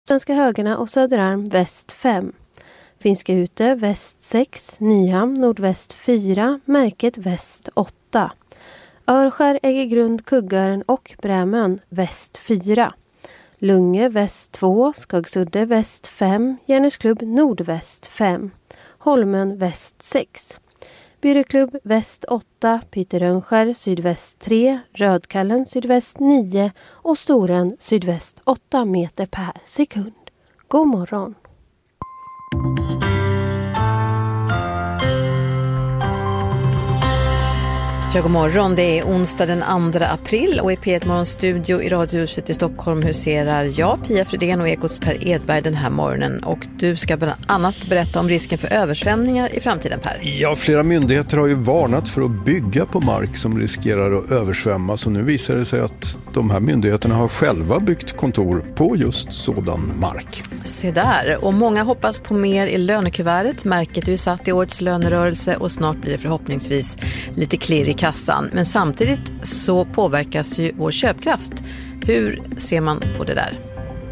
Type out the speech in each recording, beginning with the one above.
Svenska Högarna och Söderarm väst 5. Finska Ute väst 6, Nyhamn nordväst 4, Märket väst 8. Örskär, Äggegrund, Kuggaren och Brämön väst 4. Lunge väst 2, Skagsudde väst 5, Järnesklubb nordväst 5. Holmen väst 6. Byreklubb väst 8, Piterönskär sydväst 3, Rödkallen sydväst 9 och Storen sydväst 8 meter per sekund. God morgon! Ja, god morgon. Det är onsdag den 2 april och i P1 Morgonstudio i Radiohuset i Stockholm huserar jag, Pia Fredén och Ekots Per Edberg den här morgonen. Och du ska bland annat berätta om risken för översvämningar i framtiden, Per. Ja, flera myndigheter har ju varnat för att bygga på mark som riskerar att översvämmas. Och nu visar det sig att de här myndigheterna har själva byggt kontor på just sådan mark. Se där. Och många hoppas på mer i lönekuvertet. Märket är ju satt i årets lönerörelse och snart blir det förhoppningsvis lite klirr i kassan. Men samtidigt så påverkas ju vår köpkraft. Hur ser man på det där?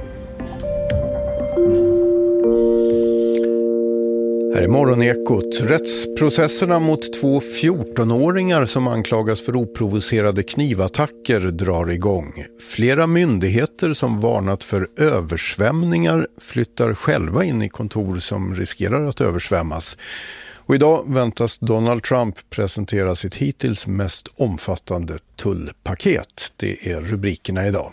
Här är Morgonekot. Rättsprocesserna mot 2 14-åringar som anklagas för oprovocerade knivattacker drar igång. Flera myndigheter som varnat för översvämningar flyttar själva in i kontor som riskerar att översvämmas. Och idag väntas Donald Trump presentera sitt hittills mest omfattande tullpaket. Det är rubrikerna idag.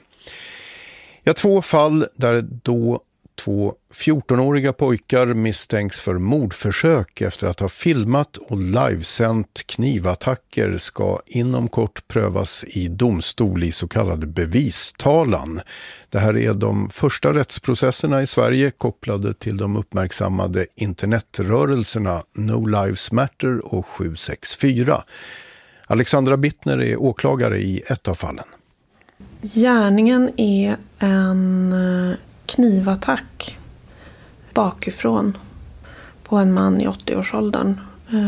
Ja, 2 fall där då 2 14-åriga pojkar misstänks för mordförsök efter att ha filmat och livesänt knivattacker ska inom kort prövas i domstol i så kallad bevistalan. Det här är de första rättsprocesserna i Sverige kopplade till de uppmärksammade internetrörelserna No Lives Matter och 764. Alexandra Bittner är åklagare i ett av fallen. Gärningen är en knivattack bakifrån på en man i 80-årsåldern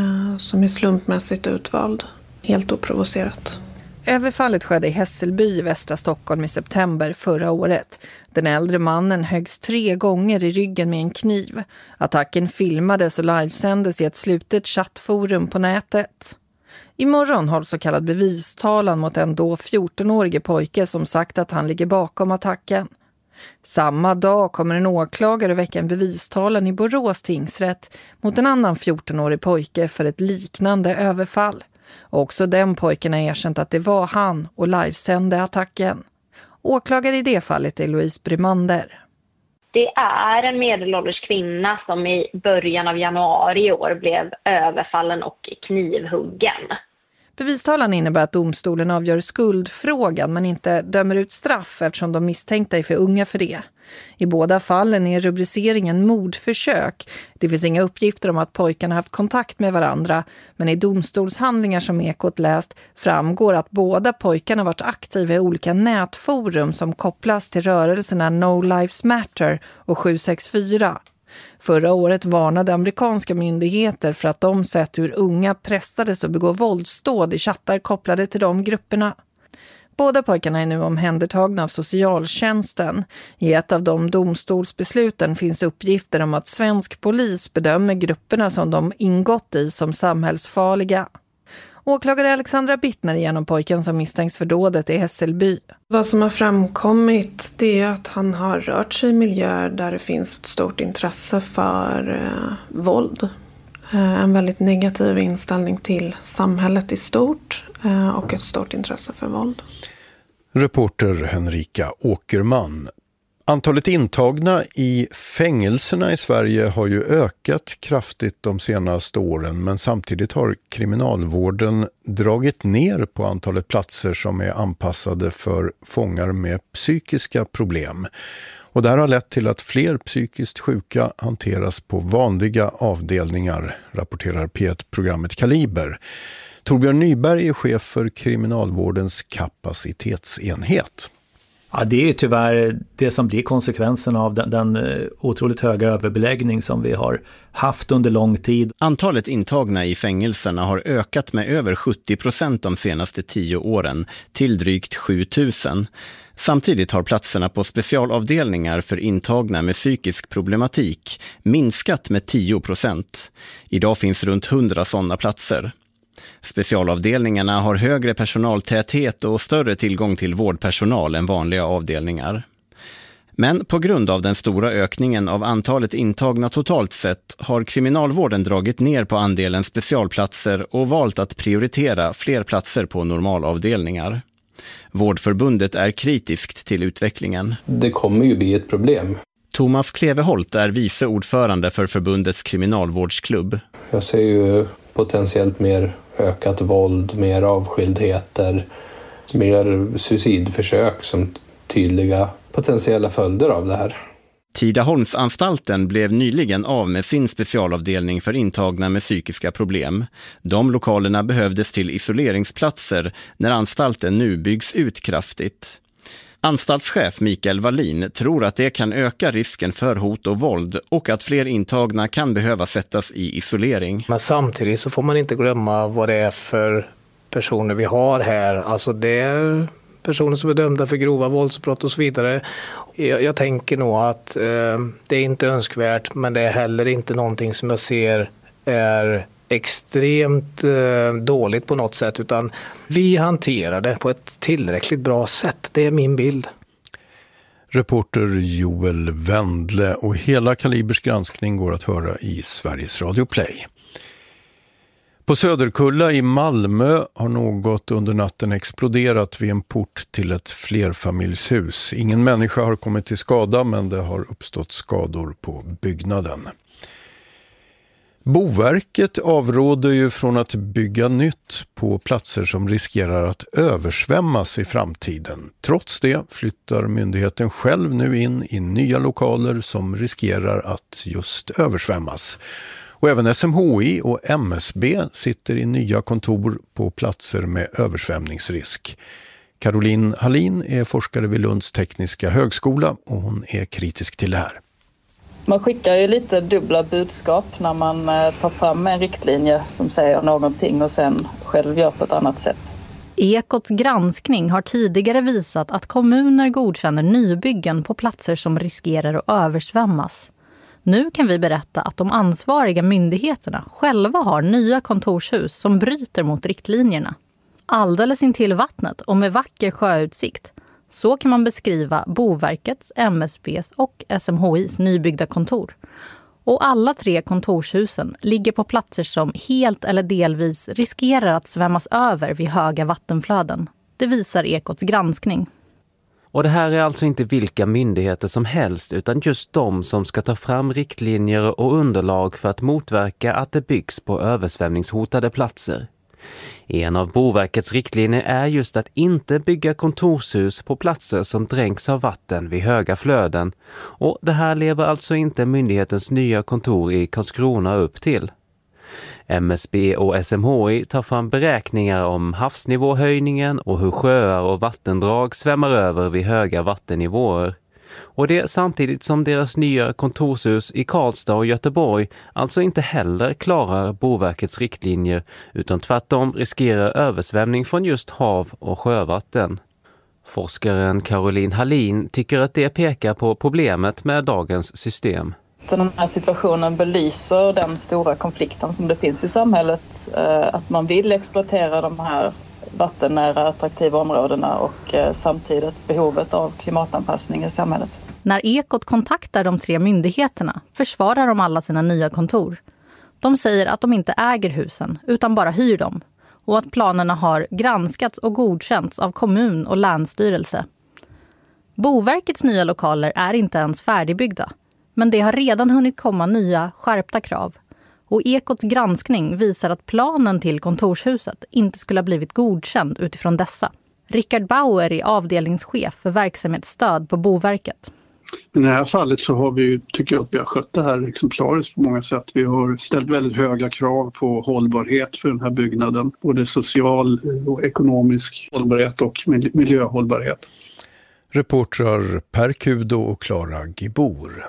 som är slumpmässigt utvald, helt oprovocerat. Överfallet skedde i Hässelby i västra Stockholm i september förra året. Den äldre mannen höggs 3 gånger i ryggen med en kniv. Attacken filmades och livesändes i ett slutet chattforum på nätet. Imorgon hålls så kallad bevistalan mot en då 14-årige pojke som sagt att han ligger bakom attacken. Samma dag kommer en åklagare väcka en bevistalan i Borås tingsrätt mot en annan 14-årig pojke för ett liknande överfall. Också den pojken har erkänt att det var han och livesände attacken. Åklagare i det fallet är Louise Brymander. Det är en medelålders kvinna som i början av januari i år blev överfallen och knivhuggen. Bevistalan innebär att domstolen avgör skuldfrågan men inte dömer ut straff eftersom de misstänkta är för unga för det. I båda fallen är rubriceringen mordförsök. Det finns inga uppgifter om att pojkarna haft kontakt med varandra, men i domstolshandlingar som Ekot läst framgår att båda pojkarna varit aktiva i olika nätforum som kopplas till rörelserna No Lives Matter och 764. Förra året varnade amerikanska myndigheter för att de sett hur unga pressades att begå våldsdåd i chattar kopplade till de grupperna. Båda pojkarna är nu omhändertagna av socialtjänsten. I ett av de domstolsbesluten finns uppgifter om att svensk polis bedömer grupperna som de ingått i som samhällsfarliga. Åklagare Alexandra Bittner genom pojken som misstänks för dådet i Hässelby. Vad som har framkommit det är att han har rört sig i miljöer där det finns ett stort intresse för våld. En väldigt negativ inställning till samhället i stort och ett stort intresse för våld. Reporter Henrika Åkerman. Antalet intagna i fängelserna i Sverige har ju ökat kraftigt de senaste åren, men samtidigt har kriminalvården dragit ner på antalet platser som är anpassade för fångar med psykiska problem. Och det här har lett till att fler psykiskt sjuka hanteras på vanliga avdelningar, rapporterar P1-programmet Kaliber. Torbjörn Nyberg är chef för kriminalvårdens kapacitetsenhet. Ja, det är tyvärr det som blir konsekvensen av den otroligt höga överbeläggning som vi har haft under lång tid. Antalet intagna i fängelserna har ökat med över 70% de senaste 10 åren till drygt 7000. Samtidigt har platserna på specialavdelningar för intagna med psykisk problematik minskat med 10%. Idag finns runt 100 sådana platser. Specialavdelningarna har högre personaltäthet och större tillgång till vårdpersonal än vanliga avdelningar. Men på grund av den stora ökningen av antalet intagna totalt sett har kriminalvården dragit ner på andelen specialplatser och valt att prioritera fler platser på normalavdelningar. Vårdförbundet är kritiskt till utvecklingen. Det kommer ju bli ett problem. Thomas Kleveholt är vice ordförande för förbundets kriminalvårdsklubb. Jag ser ju potentiellt mer ökat våld, mer avskildheter, mer suicidförsök som tydliga potentiella följder av det här. Tidaholmsanstalten blev nyligen av med sin specialavdelning för intagna med psykiska problem. De lokalerna behövdes till isoleringsplatser när anstalten nu byggs ut kraftigt. Anstaltschef Mikael Wallin tror att det kan öka risken för hot och våld och att fler intagna kan behöva sättas i isolering. Men samtidigt så får man inte glömma vad det är för personer vi har här. Alltså det är personer som är dömda för grova våldsbrott och så vidare. Jag tänker nog att det är inte önskvärt, men det är heller inte någonting som jag ser är extremt dåligt på något sätt, utan vi hanterar det på ett tillräckligt bra sätt. Det är min bild. Reporter Joel Wendle, och hela Kalibers granskning går att höra i Sveriges Radio Play. På Söderkulla i Malmö har något under natten exploderat vid en port till ett flerfamiljshus. Ingen människa har kommit till skada, men det har uppstått skador på byggnaden. Boverket avråder ju från att bygga nytt på platser som riskerar att översvämmas i framtiden. Trots det flyttar myndigheten själv nu in i nya lokaler som riskerar att just översvämmas. Och även SMHI och MSB sitter i nya kontor på platser med översvämningsrisk. Caroline Hallin är forskare vid Lunds tekniska högskola och hon är kritisk till det här. Man skickar ju lite dubbla budskap när man tar fram en riktlinje som säger någonting och sen själv gör på ett annat sätt. Ekots granskning har tidigare visat att kommuner godkänner nybyggen på platser som riskerar att översvämmas. Nu kan vi berätta att de ansvariga myndigheterna själva har nya kontorshus som bryter mot riktlinjerna. Alldeles intill vattnet och med vacker sjöutsikt. Så kan man beskriva Boverkets, MSBs och SMHIs nybyggda kontor. Och alla 3 kontorshusen ligger på platser som helt eller delvis riskerar att svämmas över vid höga vattenflöden. Det visar Ekots granskning. Och det här är alltså inte vilka myndigheter som helst, utan just de som ska ta fram riktlinjer och underlag för att motverka att det byggs på översvämningshotade platser. En av Boverkets riktlinjer är just att inte bygga kontorshus på platser som dränks av vatten vid höga flöden. Och det här lever alltså inte myndighetens nya kontor i Karlskrona upp till. MSB och SMHI tar fram beräkningar om havsnivåhöjningen och hur sjöar och vattendrag svämmar över vid höga vattennivåer. Och det samtidigt som deras nya kontorshus i Karlstad och Göteborg alltså inte heller klarar Boverkets riktlinjer utan tvärtom riskerar översvämning från just hav- och sjövatten. Forskaren Caroline Hallin tycker att det pekar på problemet med dagens system. Den här situationen belyser den stora konflikten som det finns i samhället. Att man vill exploatera de här vattennära attraktiva områdena och samtidigt behovet av klimatanpassning i samhället. När Ekot kontaktar de 3 myndigheterna försvarar de alla sina nya kontor. De säger att de inte äger husen utan bara hyr dem och att planerna har granskats och godkänts av kommun och länsstyrelse. Boverkets nya lokaler är inte ens färdigbyggda, men det har redan hunnit komma nya skärpta krav. Och Ekots granskning visar att planen till kontorshuset inte skulle ha blivit godkänd utifrån dessa. Rickard Bauer är avdelningschef för verksamhetsstöd på Boverket. Men i det här fallet så har vi, tycker jag, att vi har skött det här exemplariskt på många sätt. Vi har ställt väldigt höga krav på hållbarhet för den här byggnaden. Både social och ekonomisk hållbarhet och miljöhållbarhet. Reportrar Per Kudo och Clara Gibor.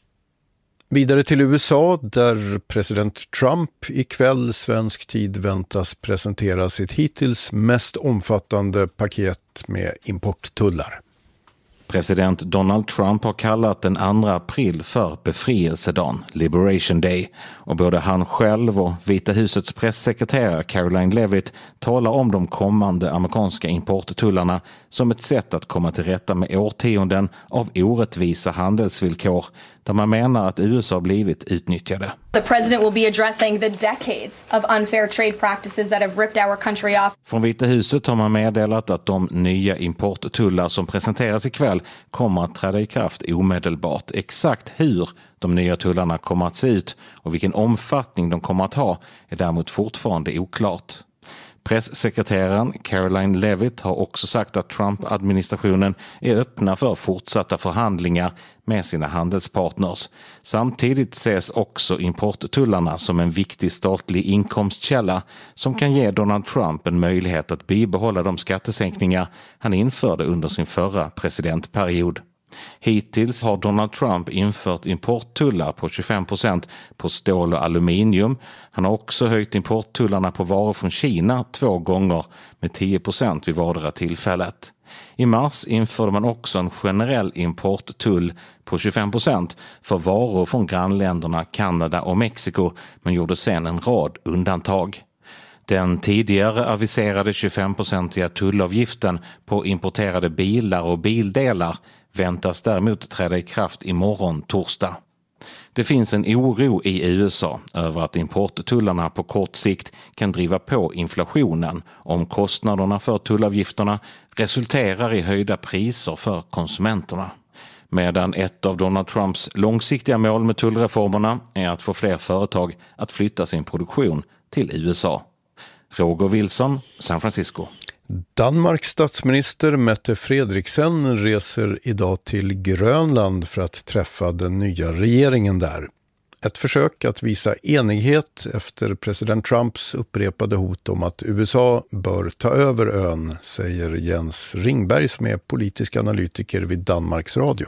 Vidare till USA där president Trump ikväll svensk tid väntas presentera sitt hittills mest omfattande paket med importtullar. President Donald Trump har kallat den 2 april för befrielsedagen, Liberation Day, och både han själv och Vita husets pressekreterare Caroline Levitt talar om de kommande amerikanska importtullarna som ett sätt att komma till rätta med årtionden av orättvisa handelsvillkor där man menar att USA blivit utnyttjade. The president will be addressing the decades of unfair trade practices that have ripped our country off. Från Vita huset har man meddelat att de nya importtullar som presenteras ikväll kommer att träda i kraft omedelbart. Exakt hur de nya tullarna kommer att se ut och vilken omfattning de kommer att ha är däremot fortfarande oklart. Presssekreteraren Caroline Levitt har också sagt att Trump-administrationen är öppna för fortsatta förhandlingar med sina handelspartners. Samtidigt ses också importtullarna som en viktig statlig inkomstkälla som kan ge Donald Trump en möjlighet att bibehålla de skattesänkningar han införde under sin förra presidentperiod. Hittills har Donald Trump infört importtullar på 25% på stål och aluminium. Han har också höjt importtullarna på varor från Kina 2 gånger med 10% vid vardera tillfället. I mars införde man också en generell importtull på 25% för varor från grannländerna Kanada och Mexiko men gjorde sedan en rad undantag. Den tidigare aviserade 25-procentiga tullavgiften på importerade bilar och bildelar väntas däremot träda i kraft imorgon torsdag. Det finns en oro i USA över att importtullarna på kort sikt kan driva på inflationen om kostnaderna för tullavgifterna resulterar i höjda priser för konsumenterna. Medan ett av Donald Trumps långsiktiga mål med tullreformerna är att få fler företag att flytta sin produktion till USA. Roger Wilson, San Francisco. Danmarks statsminister Mette Frederiksen reser idag till Grönland för att träffa den nya regeringen där. Ett försök att visa enighet efter president Trumps upprepade hot om att USA bör ta över ön, säger Jens Ringberg som är politisk analytiker vid Danmarks Radio.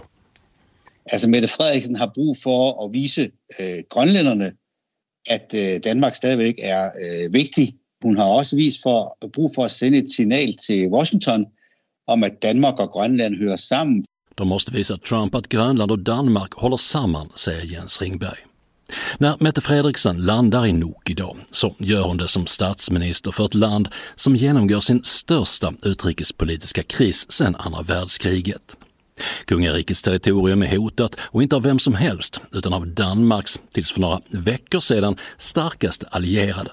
Altså Mette Frederiksen har brug for at vise grønlænderne, at Danmark stadigvæk er vigtig. Hun har også brug for at sende et signal til Washington om at Danmark och Grönland hører sammen. De måste visa Trump att Grönland och Danmark håller samman, säger Jens Ringberg. När Mette Frederiksen landar i Nuuk idag så gör hon det som statsminister för ett land som genomgår sin största utrikespolitiska kris sedan andra världskriget. Kungarikets territorium är hotat och inte av vem som helst utan av Danmarks tills för några veckor sedan starkaste allierade.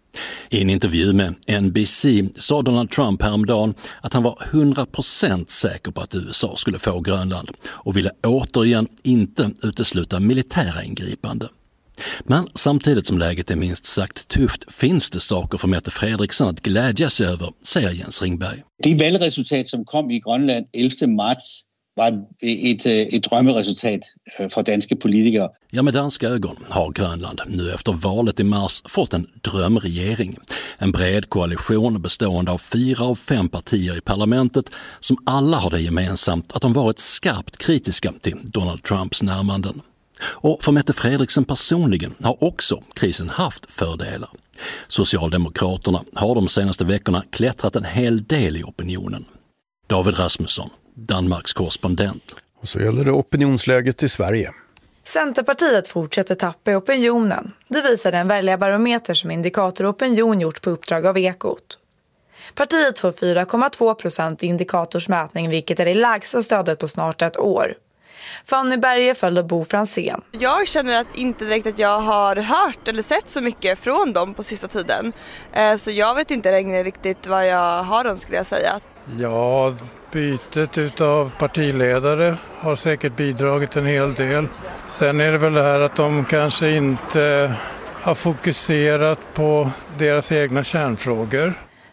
I en intervju med NBC sa Donald Trump häromdagen att han var 100% säker på att USA skulle få Grönland och ville återigen inte utesluta militära ingripande. Men samtidigt som läget är minst sagt tufft finns det saker för Mette Frederiksen att glädja sig över, säger Jens Ringberg. Det valgresultat som kom i Grönland 11 mars var ett drömresultat för danska politiker. Ja, med danska ögon har Grönland nu efter valet i mars fått en drömregering. En bred koalition bestående av 4 av 5 partier i parlamentet som alla har det gemensamt att de varit skarpt kritiska till Donald Trumps närmanden. Och för Mette Frederiksen personligen har också krisen haft fördelar. Socialdemokraterna har de senaste veckorna klättrat en hel del i opinionen. David Rasmusson, Danmarks korrespondent. Och så gäller det opinionsläget i Sverige. Centerpartiet fortsätter tappa i opinionen. Det visar den väljarbarometer som Indikator Opinion gjort på uppdrag av Ekot. Partiet får 4,2% i Indikators mätning, vilket är det lägsta stödet på snart ett år. Fanny Berge följde Bo Fransén. Jag känner att inte direkt att jag har hört eller sett så mycket från dem på sista tiden. Så jag vet inte längre riktigt vad jag har dem, skulle jag säga. Ja, bytet utav partiledare har säkert bidragit en hel del. Sen är det väl det här att de kanske inte har fokuserat på deras egna kärnfrågor.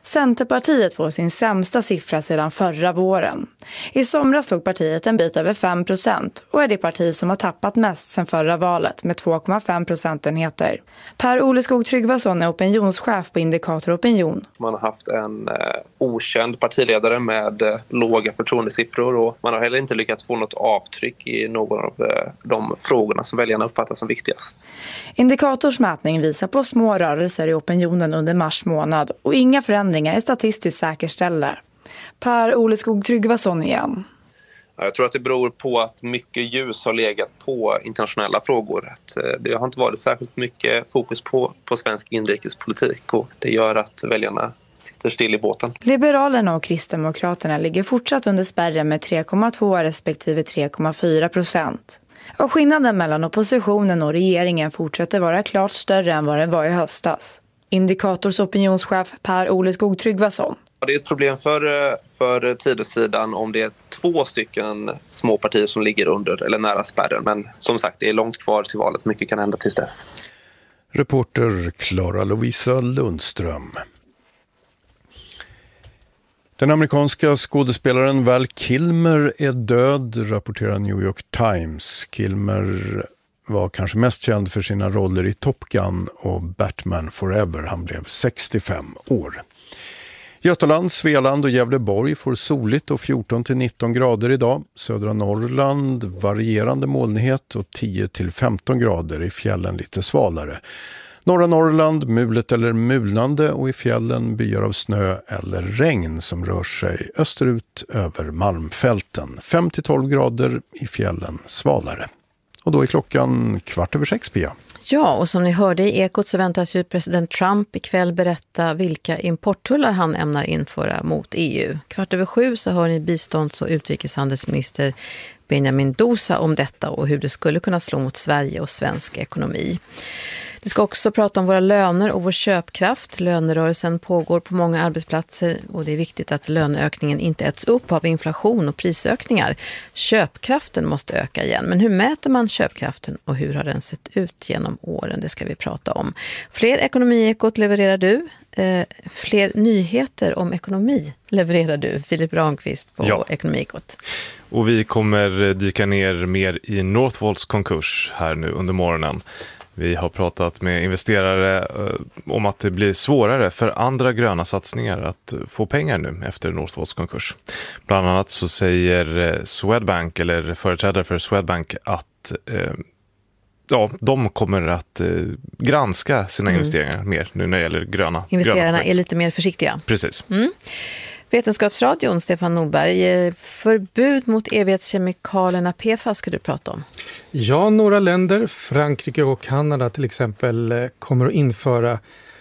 Centerpartiet får sin sämsta siffra sedan förra våren. I somras slog partiet en bit över 5% och är det parti som har tappat mest sedan förra valet med 2,5 procentenheter. Per Oleskog Tryggvason är opinionschef på Indikator Opinion. Man har haft en okänd partiledare med låga förtroendesiffror och man har heller inte lyckats få något avtryck i någon av de frågorna som väljarna uppfattar som viktigast. Indikators mätning visar på små rörelser i opinionen under mars månad och inga förändringar är statistiskt säkerställda. Per Oleskog Tryggvason igen. Jag tror att det beror på att mycket ljus har legat på internationella frågor. Det har inte varit särskilt mycket fokus på svensk inrikespolitik och det gör att väljarna sitter still i båten. Liberalerna och Kristdemokraterna ligger fortsatt under spärren med 3,2 respektive 3,4%. Och skillnaden mellan oppositionen och regeringen fortsätter vara klart större än vad det var i höstas. Indikators opinionschef Per Oleskog Tryggvason. Det är ett problem för Tidösidan om det är 2 stycken små partier som ligger under eller nära spärren. Men som sagt, det är långt kvar till valet. Mycket kan hända tills dess. Reporter Clara Lovisa Lundström. Den amerikanska skådespelaren Val Kilmer är död, rapporterar New York Times. Kilmer var kanske mest känd för sina roller i Top Gun och Batman Forever. Han blev 65 år. Götaland, Svealand och Gävleborg får soligt och 14-19 grader idag. Södra Norrland varierande molnighet och 10-15 grader, i fjällen lite svalare. Norra Norrland mulet eller mulnande och i fjällen byar av snö eller regn som rör sig österut över Malmfälten. 5-12 grader, i fjällen svalare. Och då är klockan 5:15, Pia. Ja, och som ni hörde i Ekot så väntas ju president Trump ikväll berätta vilka importtullar han ämnar införa mot EU. 6:15 så hör ni bistånds- och utrikeshandelsminister Benjamin Dosa om detta och hur det skulle kunna slå mot Sverige och svensk ekonomi. Vi ska också prata om våra löner och vår köpkraft. Lönerörelsen pågår på många arbetsplatser och det är viktigt att löneökningen inte äts upp av inflation och prisökningar. Köpkraften måste öka igen. Men hur mäter man köpkraften och hur har den sett ut genom åren? Det ska vi prata om. Fler Ekonomiekot levererar du. Fler nyheter om ekonomi levererar du, Filip Ramqvist på Ekonomiekot. Och vi kommer dyka ner mer i Northvolts konkurs här nu under morgonen. Vi har pratat med investerare om att det blir svårare för andra gröna satsningar att få pengar nu efter Northvolts konkurs. Bland annat så säger Swedbank, eller företrädare för Swedbank, att de kommer att granska sina investeringar mer nu när det gäller gröna. Investerarna är lite mer försiktiga. Precis. Vetenskapsradion, Stefan Nordberg, förbud mot evighetskemikalierna PFAS ska du prata om. Ja, några länder, Frankrike och Kanada till exempel, kommer att införa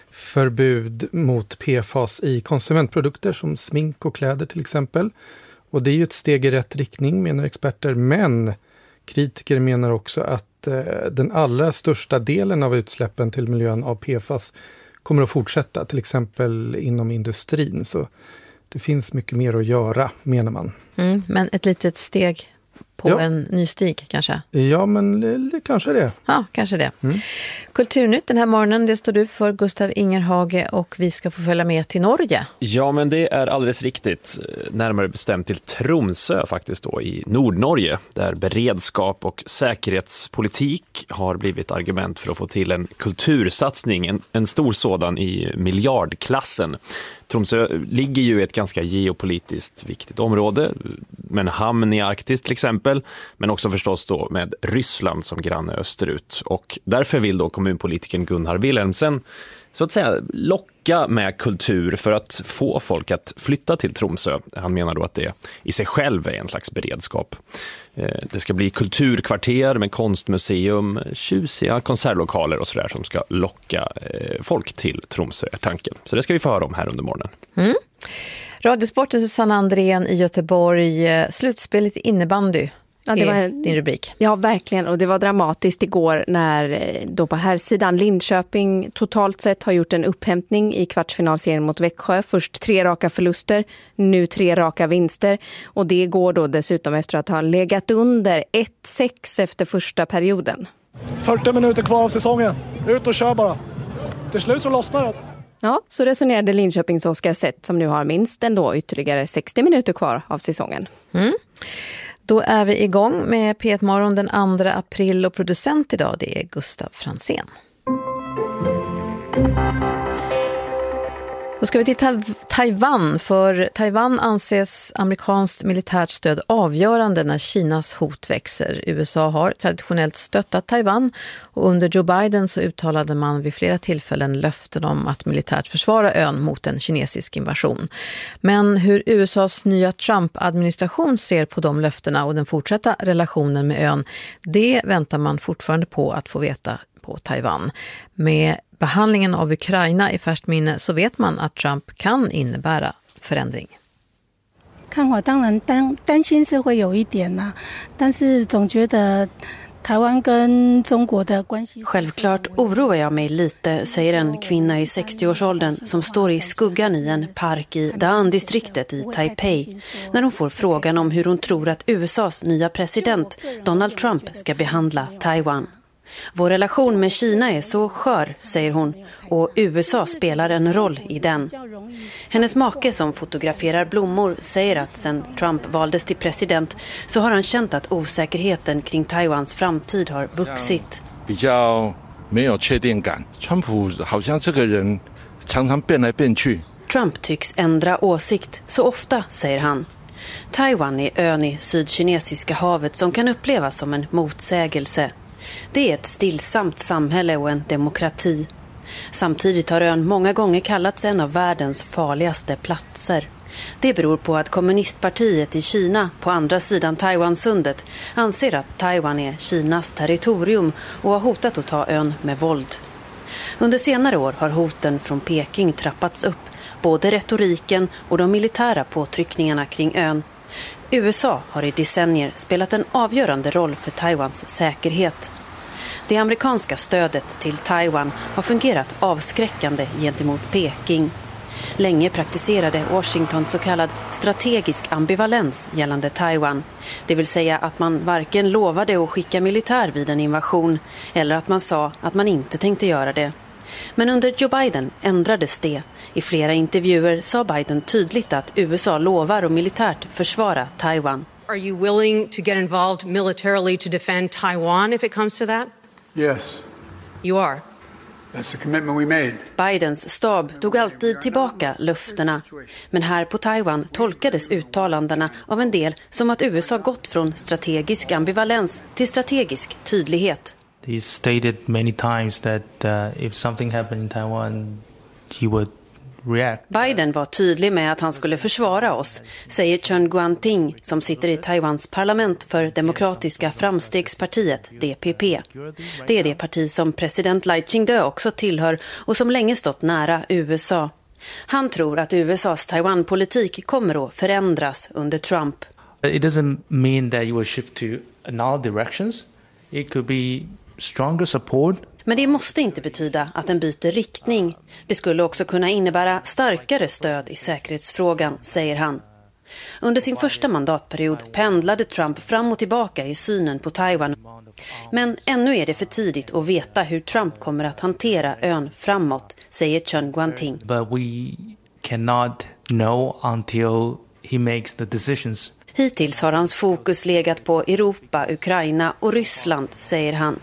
förbud mot PFAS i konsumentprodukter som smink och kläder till exempel. Och det är ju ett steg i rätt riktning menar experter, men kritiker menar också att den allra största delen av utsläppen till miljön av PFAS kommer att fortsätta, till exempel inom industrin. Så det finns mycket mer att göra, menar man. Men ett litet steg på en ny stig kanske? Ja, men kanske det. Ja, kanske det. Kulturnytt den här morgonen, det står du för, Gustav Ingerhage, och vi ska få följa med till Norge. Ja, men det är alldeles riktigt. Närmare bestämt till Tromsö faktiskt då, i Nordnorge, där beredskap och säkerhetspolitik har blivit argument för att få till en kultursatsning, en stor sådan i miljardklassen. Tromsö ligger ju i ett ganska geopolitiskt viktigt område, med en hamn i Arktis till exempel, men också förstås då med Ryssland som granne österut. Och därför vill då kommunpolitikern Gunnar Wilhelmsen så att säga locka med kultur för att få folk att flytta till Tromsö. Han menar då att det i sig själv är en slags beredskap. Det ska bli kulturkvarter med konstmuseum, tjusiga konsertlokaler och sådär som ska locka folk till Tromsö är tanken. Så det ska vi få höra om här under morgonen. Radiosporten Susanna Andrén i Göteborg, slutspelet innebandy. Ja, det var din rubrik. Ja, verkligen. Och det var dramatiskt igår när då på här sidan Linköping totalt sett har gjort en upphämtning i kvartsfinalserien mot Växjö. Först 3 raka förluster, nu 3 raka vinster. Och det går då dessutom efter att ha legat under 1-6 efter första perioden. 40 minuter kvar av säsongen. Ut och kör bara. Till slut så lossnar det. Ja, så resonerade Linköpings Oskar Sett som nu har minst ändå ytterligare 60 minuter kvar av säsongen. Då är vi igång med P1 Morgon den 2 april och producent idag det är Gustav Fransén. Då ska vi till Taiwan, för Taiwan anses amerikanskt militärt stöd avgörande när Kinas hot växer. USA har traditionellt stöttat Taiwan och under Joe Biden så uttalade man vid flera tillfällen löften om att militärt försvara ön mot en kinesisk invasion. Men hur USAs nya Trump-administration ser på de löftena och den fortsatta relationen med ön, det väntar man fortfarande på att få veta på Taiwan. Med behandlingen av Ukraina i färskt minne så vet man att Trump kan innebära förändring. 看法当然担心是会有一点啦，但是总觉得 Självklart oroar jag mig lite, säger en kvinna i 60-årsåldern som står i skuggan i en park i Da'an-distriktet i Taipei när hon får frågan om hur hon tror att USAs nya president Donald Trump ska behandla Taiwan. Vår relation med Kina är så skör, säger hon, och USA spelar en roll i den. Hennes make som fotograferar blommor säger att sedan Trump valdes till president så har han känt att osäkerheten kring Taiwans framtid har vuxit. Trump tycks ändra åsikt så ofta, säger han. Taiwan är ön i Sydkinesiska havet som kan upplevas som en motsägelse. Det är ett stillsamt samhälle och en demokrati. Samtidigt har ön många gånger kallats en av världens farligaste platser. Det beror på att kommunistpartiet i Kina på andra sidan Taiwansundet anser att Taiwan är Kinas territorium och har hotat att ta ön med våld. Under senare år har hoten från Peking trappats upp, både retoriken och de militära påtryckningarna kring ön. USA har i decennier spelat en avgörande roll för Taiwans säkerhet. Det amerikanska stödet till Taiwan har fungerat avskräckande gentemot Peking. Länge praktiserade Washington så kallad strategisk ambivalens gällande Taiwan. Det vill säga att man varken lovade att skicka militär vid en invasion eller att man sa att man inte tänkte göra det. Men under Joe Biden ändrades det. I flera intervjuer sa Biden tydligt att USA lovar att militärt försvara Taiwan. Are you willing to get involved militarily to defend Taiwan if it comes to that? Yes. You are. That's the commitment we made. Bidens stab tog alltid tillbaka löftena. Men här på Taiwan tolkades uttalandena av en del som att USA gått från strategisk ambivalens till strategisk tydlighet. He stated many times that if something happened in Taiwan, he would react. Biden var tydlig med att han skulle försvara oss, säger Chen Guangting som sitter i Taiwans parlament för Demokratiska framstegspartiet, DPP. Det är det parti som president Lai Ching-te också tillhör och som länge stått nära USA. Han tror att USAs Taiwan-politik kommer att förändras under Trump. It doesn't mean that you will shift to another directions. It could be stronger support. Men det måste inte betyda att den byter riktning. Det skulle också kunna innebära starkare stöd i säkerhetsfrågan, säger han. Under sin första mandatperiod pendlade Trump fram och tillbaka i synen på Taiwan. Men ännu är det för tidigt att veta hur Trump kommer att hantera ön framåt, säger Chen Guangting. But we cannot know until he makes the decisions. Hittills har hans fokus legat på Europa, Ukraina och Ryssland, säger han.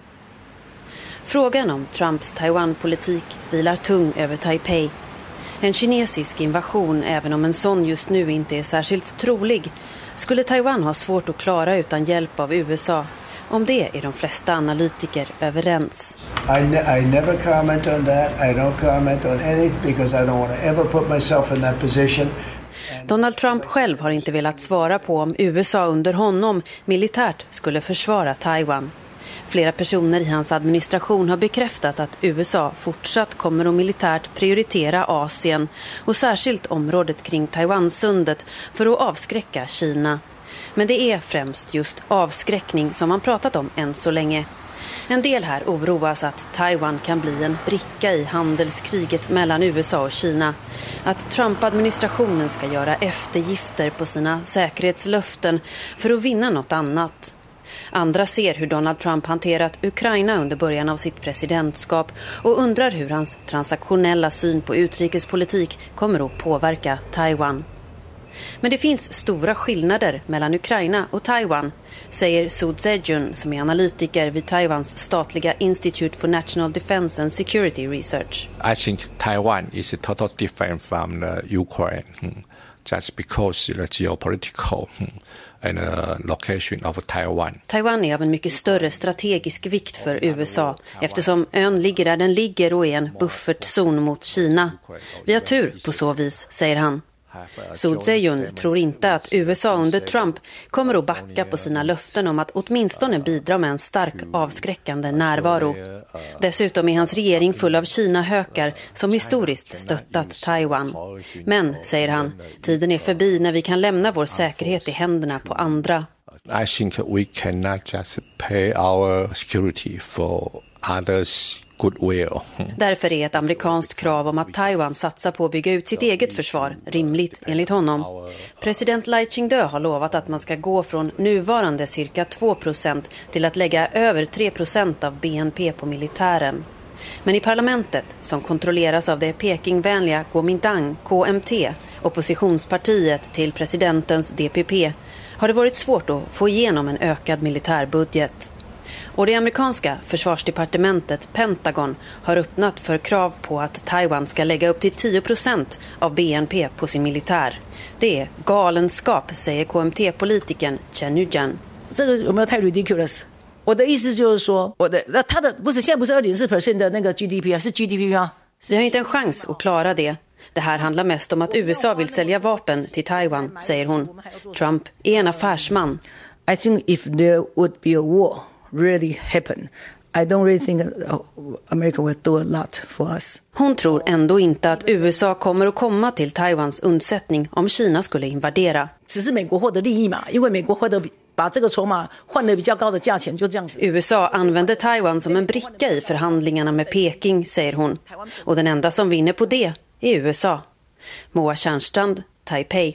Frågan om Trumps Taiwan-politik vilar tung över Taipei. En kinesisk invasion, även om en sån just nu inte är särskilt trolig, skulle Taiwan ha svårt att klara utan hjälp av USA. Om det är de flesta analytiker överens. I never comment on that. I don't comment on anything because I don't want to ever put myself in that position. Donald Trump själv har inte velat svara på om USA under honom militärt skulle försvara Taiwan. Flera personer i hans administration har bekräftat att USA fortsatt kommer att militärt prioritera Asien och särskilt området kring Taiwansundet för att avskräcka Kina. Men det är främst just avskräckning som man pratat om än så länge. En del här oroas att Taiwan kan bli en bricka i handelskriget mellan USA och Kina. Att Trump-administrationen ska göra eftergifter på sina säkerhetslöften för att vinna något annat. Andra ser hur Donald Trump hanterat Ukraina under början av sitt presidentskap och undrar hur hans transaktionella syn på utrikespolitik kommer att påverka Taiwan. Men det finns stora skillnader mellan Ukraina och Taiwan, säger Su Zejun som är analytiker vid Taiwans statliga Institute for National Defense and Security Research. I think Taiwan is totally different from the Ukraine, just because the geopolitical and location of Taiwan. Taiwan är av en mycket större strategisk vikt för USA eftersom ön ligger där den ligger och är en buffertzon mot Kina. Vi har tur på så vis, säger han. Su Zejun tror inte att USA under Trump kommer att backa på sina löften om att åtminstone bidra med en stark avskräckande närvaro. Dessutom är hans regering full av Kina-hökar som historiskt stöttat Taiwan. Men, säger han, tiden är förbi när vi kan lämna vår säkerhet i händerna på andra. I think we cannot just pay our security for others. Därför är ett amerikanskt krav om att Taiwan satsar på att bygga ut sitt eget försvar rimligt enligt honom. President Lai Ching-te har lovat att man ska gå från nuvarande cirka 2% till att lägga över 3% av BNP på militären. Men i parlamentet, som kontrolleras av det Pekingvänliga Kuomintang, KMT, oppositionspartiet till presidentens DPP, har det varit svårt att få igenom en ökad militärbudget. Och det amerikanska försvarsdepartementet Pentagon har öppnat för krav på att Taiwan ska lägga upp till 10% av BNP på sin militär. Det är galenskap, säger KMT-politikern Chen Yujian. Det är太ridiculous. 我的意思就是说，他的不是现在不是 2.4% 的那个 GDP 是 GDP 吗？ Vi har inte en chans att klara det. Det här handlar mest om att USA vill sälja vapen till Taiwan, säger hon. Trump är en affärsman. I think if there would be a war really happen, I don't really think America will do a lot for us. Hon tror ändå inte att USA kommer att komma till Taiwans undsättning om Kina skulle invadera. USA använder Taiwan som en bricka i förhandlingarna med Peking, säger hon. Och den enda som vinner på det är USA. Moa Tjärnstrand, Taipei.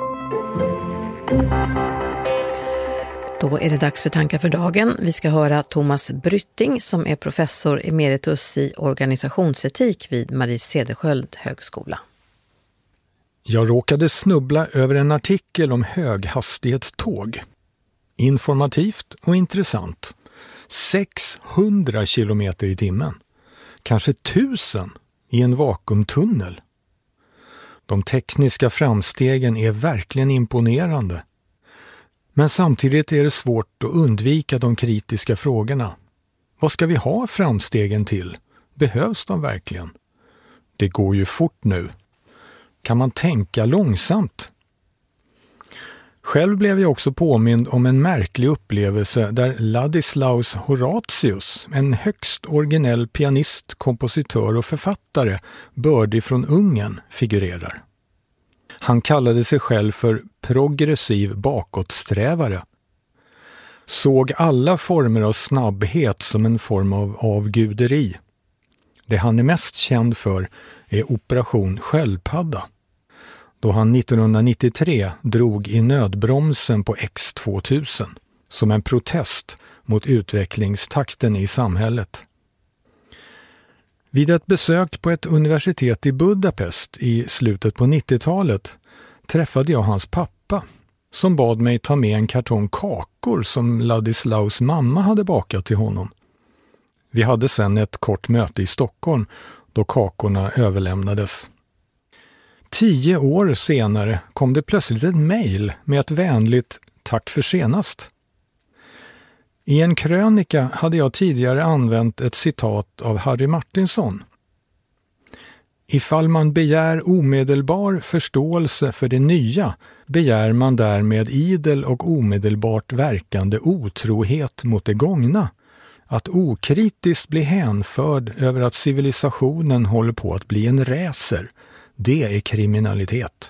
Då är det dags för tankar för dagen. Vi ska höra Thomas Brytting som är professor emeritus i organisationsetik vid Marie Cederschiöld högskola. Jag råkade snubbla över en artikel om höghastighetståg. Informativt och intressant. 600 kilometer i timmen. Kanske 1000 i en vakuumtunnel. De tekniska framstegen är verkligen imponerande. Men samtidigt är det svårt att undvika de kritiska frågorna. Vad ska vi ha framstegen till? Behövs de verkligen? Det går ju fort nu. Kan man tänka långsamt? Själv blev jag också påmind om en märklig upplevelse där Ladislaus Horatius, en högst originell pianist, kompositör och författare, bördig från Ungern, figurerar. Han kallade sig själv för progressiv bakåtsträvare. Såg alla former av snabbhet som en form av avguderi. Det han är mest känd för är Operation Sköldpadda. Då han 1993 drog i nödbromsen på X2000 som en protest mot utvecklingstakten i samhället. Vid ett besök på ett universitet i Budapest i slutet på 90-talet träffade jag hans pappa som bad mig ta med en kartong kakor som Ladislaus mamma hade bakat till honom. Vi hade sedan ett kort möte i Stockholm då kakorna överlämnades. 10 år senare kom det plötsligt ett mejl med ett vänligt tack för senast. I en krönika hade jag tidigare använt ett citat av Harry Martinson. Ifall man begär omedelbar förståelse för det nya begär man därmed idel och omedelbart verkande otrohet mot det gångna. Att okritiskt bli hänförd över att civilisationen håller på att bli en räser, det är kriminalitet.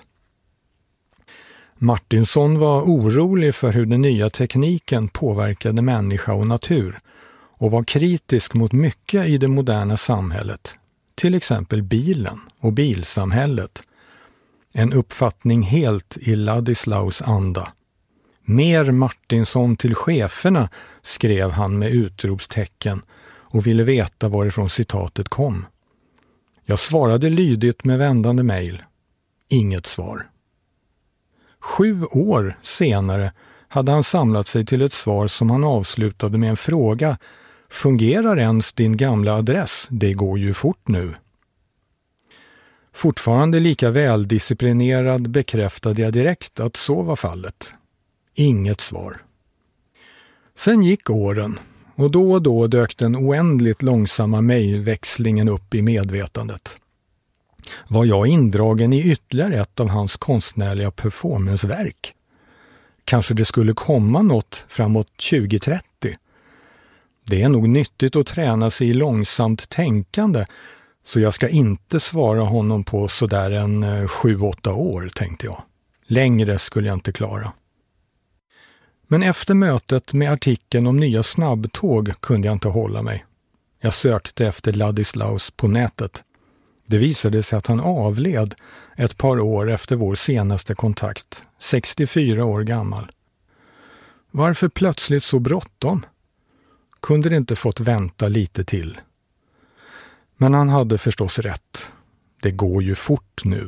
Martinson var orolig för hur den nya tekniken påverkade människa och natur och var kritisk mot mycket i det moderna samhället, till exempel bilen och bilsamhället. En uppfattning helt i Ladislaus anda. Mer Martinsson till cheferna, skrev han med utropstecken och ville veta varifrån citatet kom. Jag svarade lydigt med vändande mejl. Inget svar. 7 år senare hade han samlat sig till ett svar som han avslutade med en fråga. Fungerar ens din gamla adress? Det går ju fort nu. Fortfarande lika väldisciplinerad bekräftade jag direkt att så var fallet. Inget svar. Sen gick åren och då dök den oändligt långsamma mejlväxlingen upp i medvetandet. Var jag indragen i ytterligare ett av hans konstnärliga performanceverk? Kanske det skulle komma något framåt 2030? Det är nog nyttigt att träna sig i långsamt tänkande, så jag ska inte svara honom på sådär en 7-8 år, tänkte jag. Längre skulle jag inte klara. Men efter mötet med artikeln om nya snabbtåg kunde jag inte hålla mig. Jag sökte efter Ladislaus på nätet. Det visade sig att han avled ett par år efter vår senaste kontakt, 64 år gammal. Varför plötsligt så bråttom? Kunde det inte fått vänta lite till? Men han hade förstås rätt. Det går ju fort nu.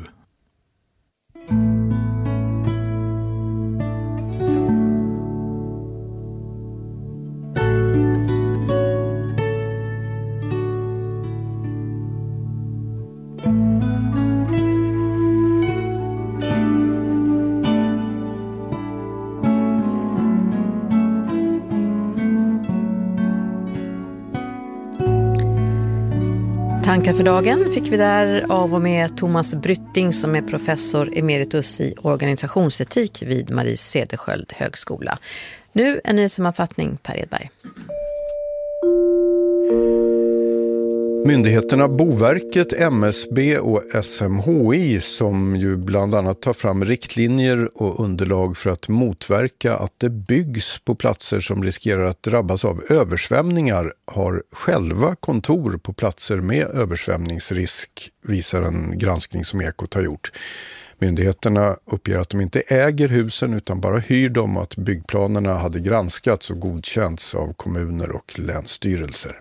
Tankar för dagen fick vi där av och med Thomas Brytting som är professor emeritus i organisationsetik vid Marie Cederschiöld högskola. Nu en nyhetssammanfattning, Per Edberg. Myndigheterna Boverket, MSB och SMHI som ju bland annat tar fram riktlinjer och underlag för att motverka att det byggs på platser som riskerar att drabbas av översvämningar har själva kontor på platser med översvämningsrisk, visar en granskning som Ekot har gjort. Myndigheterna uppger att de inte äger husen utan bara hyr dem och att byggplanerna hade granskats och godkänts av kommuner och länsstyrelser.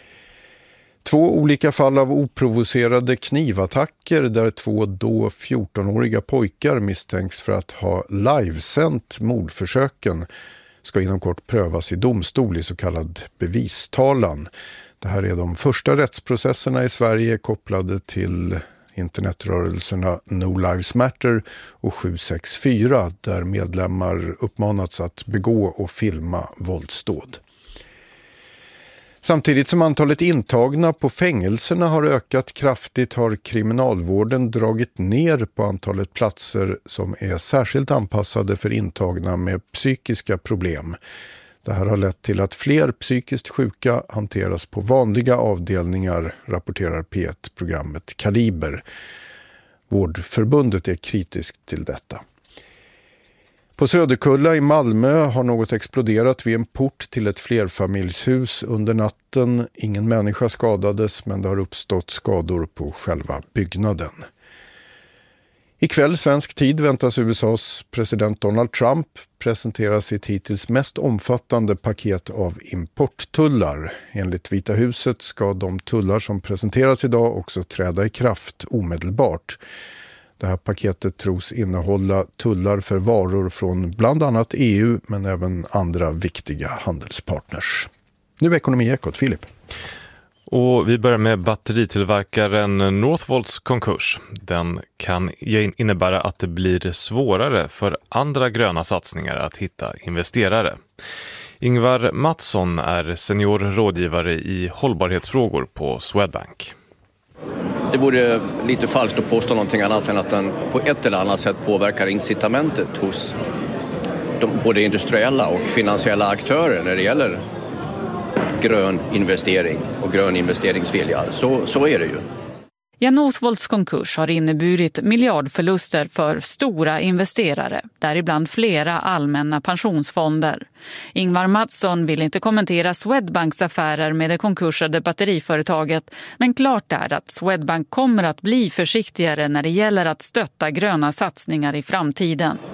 2 olika fall av oprovocerade knivattacker där 2 då 14-åriga pojkar misstänks för att ha livesänt mordförsöken ska inom kort prövas i domstol i så kallad bevistalan. Det här är de första rättsprocesserna i Sverige kopplade till internetrörelserna No Lives Matter och 764 där medlemmar uppmanats att begå och filma våldsdåd. Samtidigt som antalet intagna på fängelserna har ökat kraftigt har kriminalvården dragit ner på antalet platser som är särskilt anpassade för intagna med psykiska problem. Det här har lett till att fler psykiskt sjuka hanteras på vanliga avdelningar, rapporterar P1-programmet Kaliber. Vårdförbundet är kritiskt till detta. På Söderkulla i Malmö har något exploderat vid en port till ett flerfamiljshus under natten. Ingen människa skadades men det har uppstått skador på själva byggnaden. Ikväll svensk tid väntas USAs president Donald Trump presentera sitt hittills mest omfattande paket av importtullar. Enligt Vita huset ska de tullar som presenteras idag också träda i kraft omedelbart. Det här paketet tros innehålla tullar för varor från bland annat EU men även andra viktiga handelspartners. Nu är Ekonomiekot, Filip. Och vi börjar med batteritillverkaren Northvolts konkurs. Den kan innebära att det blir svårare för andra gröna satsningar att hitta investerare. Ingvar Mattsson är senior rådgivare i hållbarhetsfrågor på Swedbank. Det vore lite falskt att påstå någonting annat än att den på ett eller annat sätt påverkar incitamentet hos både industriella och finansiella aktörer när det gäller grön investering och grön investeringsvilja. Så är det ju. Ja, Northvolts konkurs har inneburit miljardförluster för stora investerare, däribland flera allmänna pensionsfonder. Ingvar Mattsson vill inte kommentera Swedbanks affärer med det konkursade batteriföretaget, men klart är att Swedbank kommer att bli försiktigare när det gäller att stötta gröna satsningar i framtiden.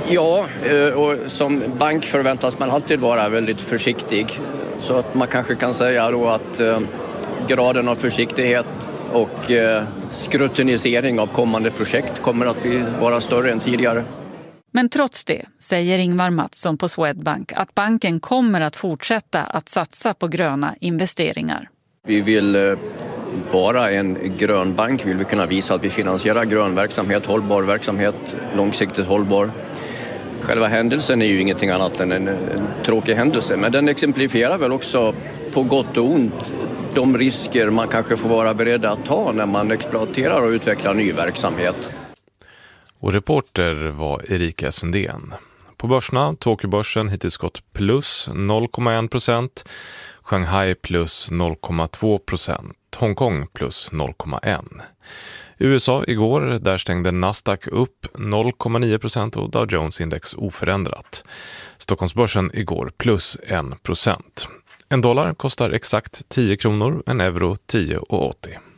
Ja, och som bank förväntas man alltid vara väldigt försiktig. Så att man kanske kan säga då att graden av försiktighet och skrutinisering av kommande projekt kommer att vara större än tidigare. Men trots det säger Ingvar Mattsson på Swedbank att banken kommer att fortsätta att satsa på gröna investeringar. Vi vill vara en grön bank, vill vi kunna visa att vi finansierar grön verksamhet, hållbar verksamhet, långsiktigt hållbar. Själva händelsen är ju ingenting annat än en tråkig händelse, men den exemplifierar väl också på gott och ont de risker man kanske får vara beredd att ta när man exploaterar och utvecklar ny verksamhet. Och reporter var Erika Sundén. På börserna, Tokyobörsen hittills gått plus 0,1%, Shanghai plus 0,2%, Hongkong plus 0,1%. USA igår, där stängde Nasdaq upp 0,9% och Dow Jones index oförändrat. Stockholmsbörsen igår plus 1%. En dollar kostar exakt 10 kronor, en euro 10,80.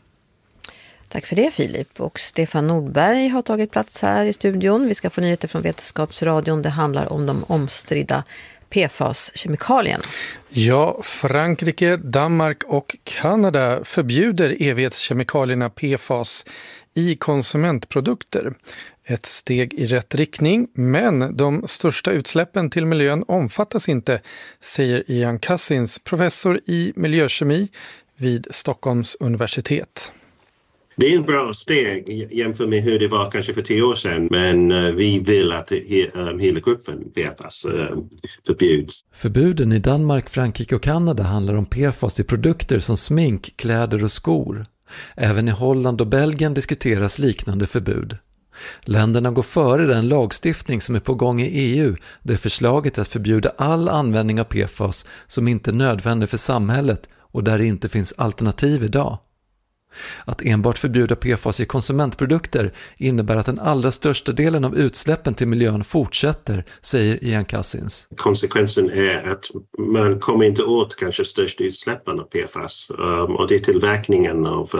Tack för det Filip. Och Stefan Nordberg har tagit plats här i studion. Vi ska få nyheter från Vetenskapsradion. Det handlar om de omstridda PFAS-kemikalierna. Ja, Frankrike, Danmark och Kanada förbjuder evighetskemikalierna PFAS i konsumentprodukter. Ett steg i rätt riktning, men de största utsläppen till miljön omfattas inte, säger Ian Cousins, professor i miljökemi vid Stockholms universitet. Det är en bra steg jämfört med hur det var kanske för 10 år sedan, men vi vill att hela gruppen PFAS förbjuds. Förbuden i Danmark, Frankrike och Kanada handlar om PFAS i produkter som smink, kläder och skor. Även i Holland och Belgien diskuteras liknande förbud. Länderna går före den lagstiftning som är på gång i EU, där förslaget är att förbjuda all användning av PFAS som inte är nödvändig för samhället och där det inte finns alternativ idag. Att enbart förbjuda PFAS i konsumentprodukter innebär att den allra största delen av utsläppen till miljön fortsätter, säger Ian Cousins. Konsekvensen är att man kommer inte åt kanske största utsläppen av PFAS och det är tillverkningen av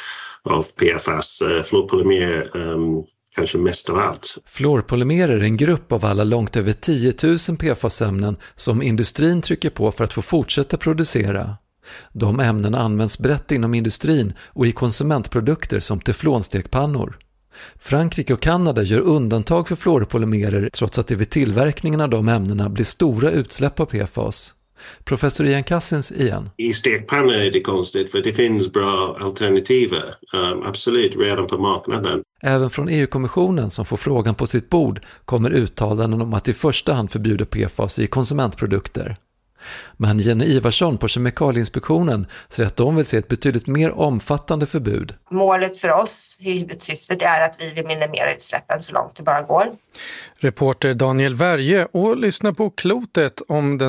PFAS, fluorpolymer kanske mest av allt. Fluorpolymerer är en grupp av alla långt över 10 000 PFAS-ämnen som industrin trycker på för att få fortsätta producera. De ämnena används brett inom industrin och i konsumentprodukter som teflonstekpannor. Frankrike och Kanada gör undantag för fluorpolymerer trots att det vid tillverkningen av de ämnena blir stora utsläpp av PFAS. Professor Ian Cousins igen. I stekpannor är det konstigt för det finns bra alternativ, absolut, redan på marknaden. Även från EU-kommissionen som får frågan på sitt bord kommer uttalanden om att i första hand förbjuda PFAS i konsumentprodukter. Men Jenny Ivarsson på Kemikalieinspektionen säger att de vill se ett betydligt mer omfattande förbud. Målet för oss, huvudsyftet, är att vi vill minimera utsläppen så långt det bara går. Reporter Daniel Värje, och lyssna på Klotet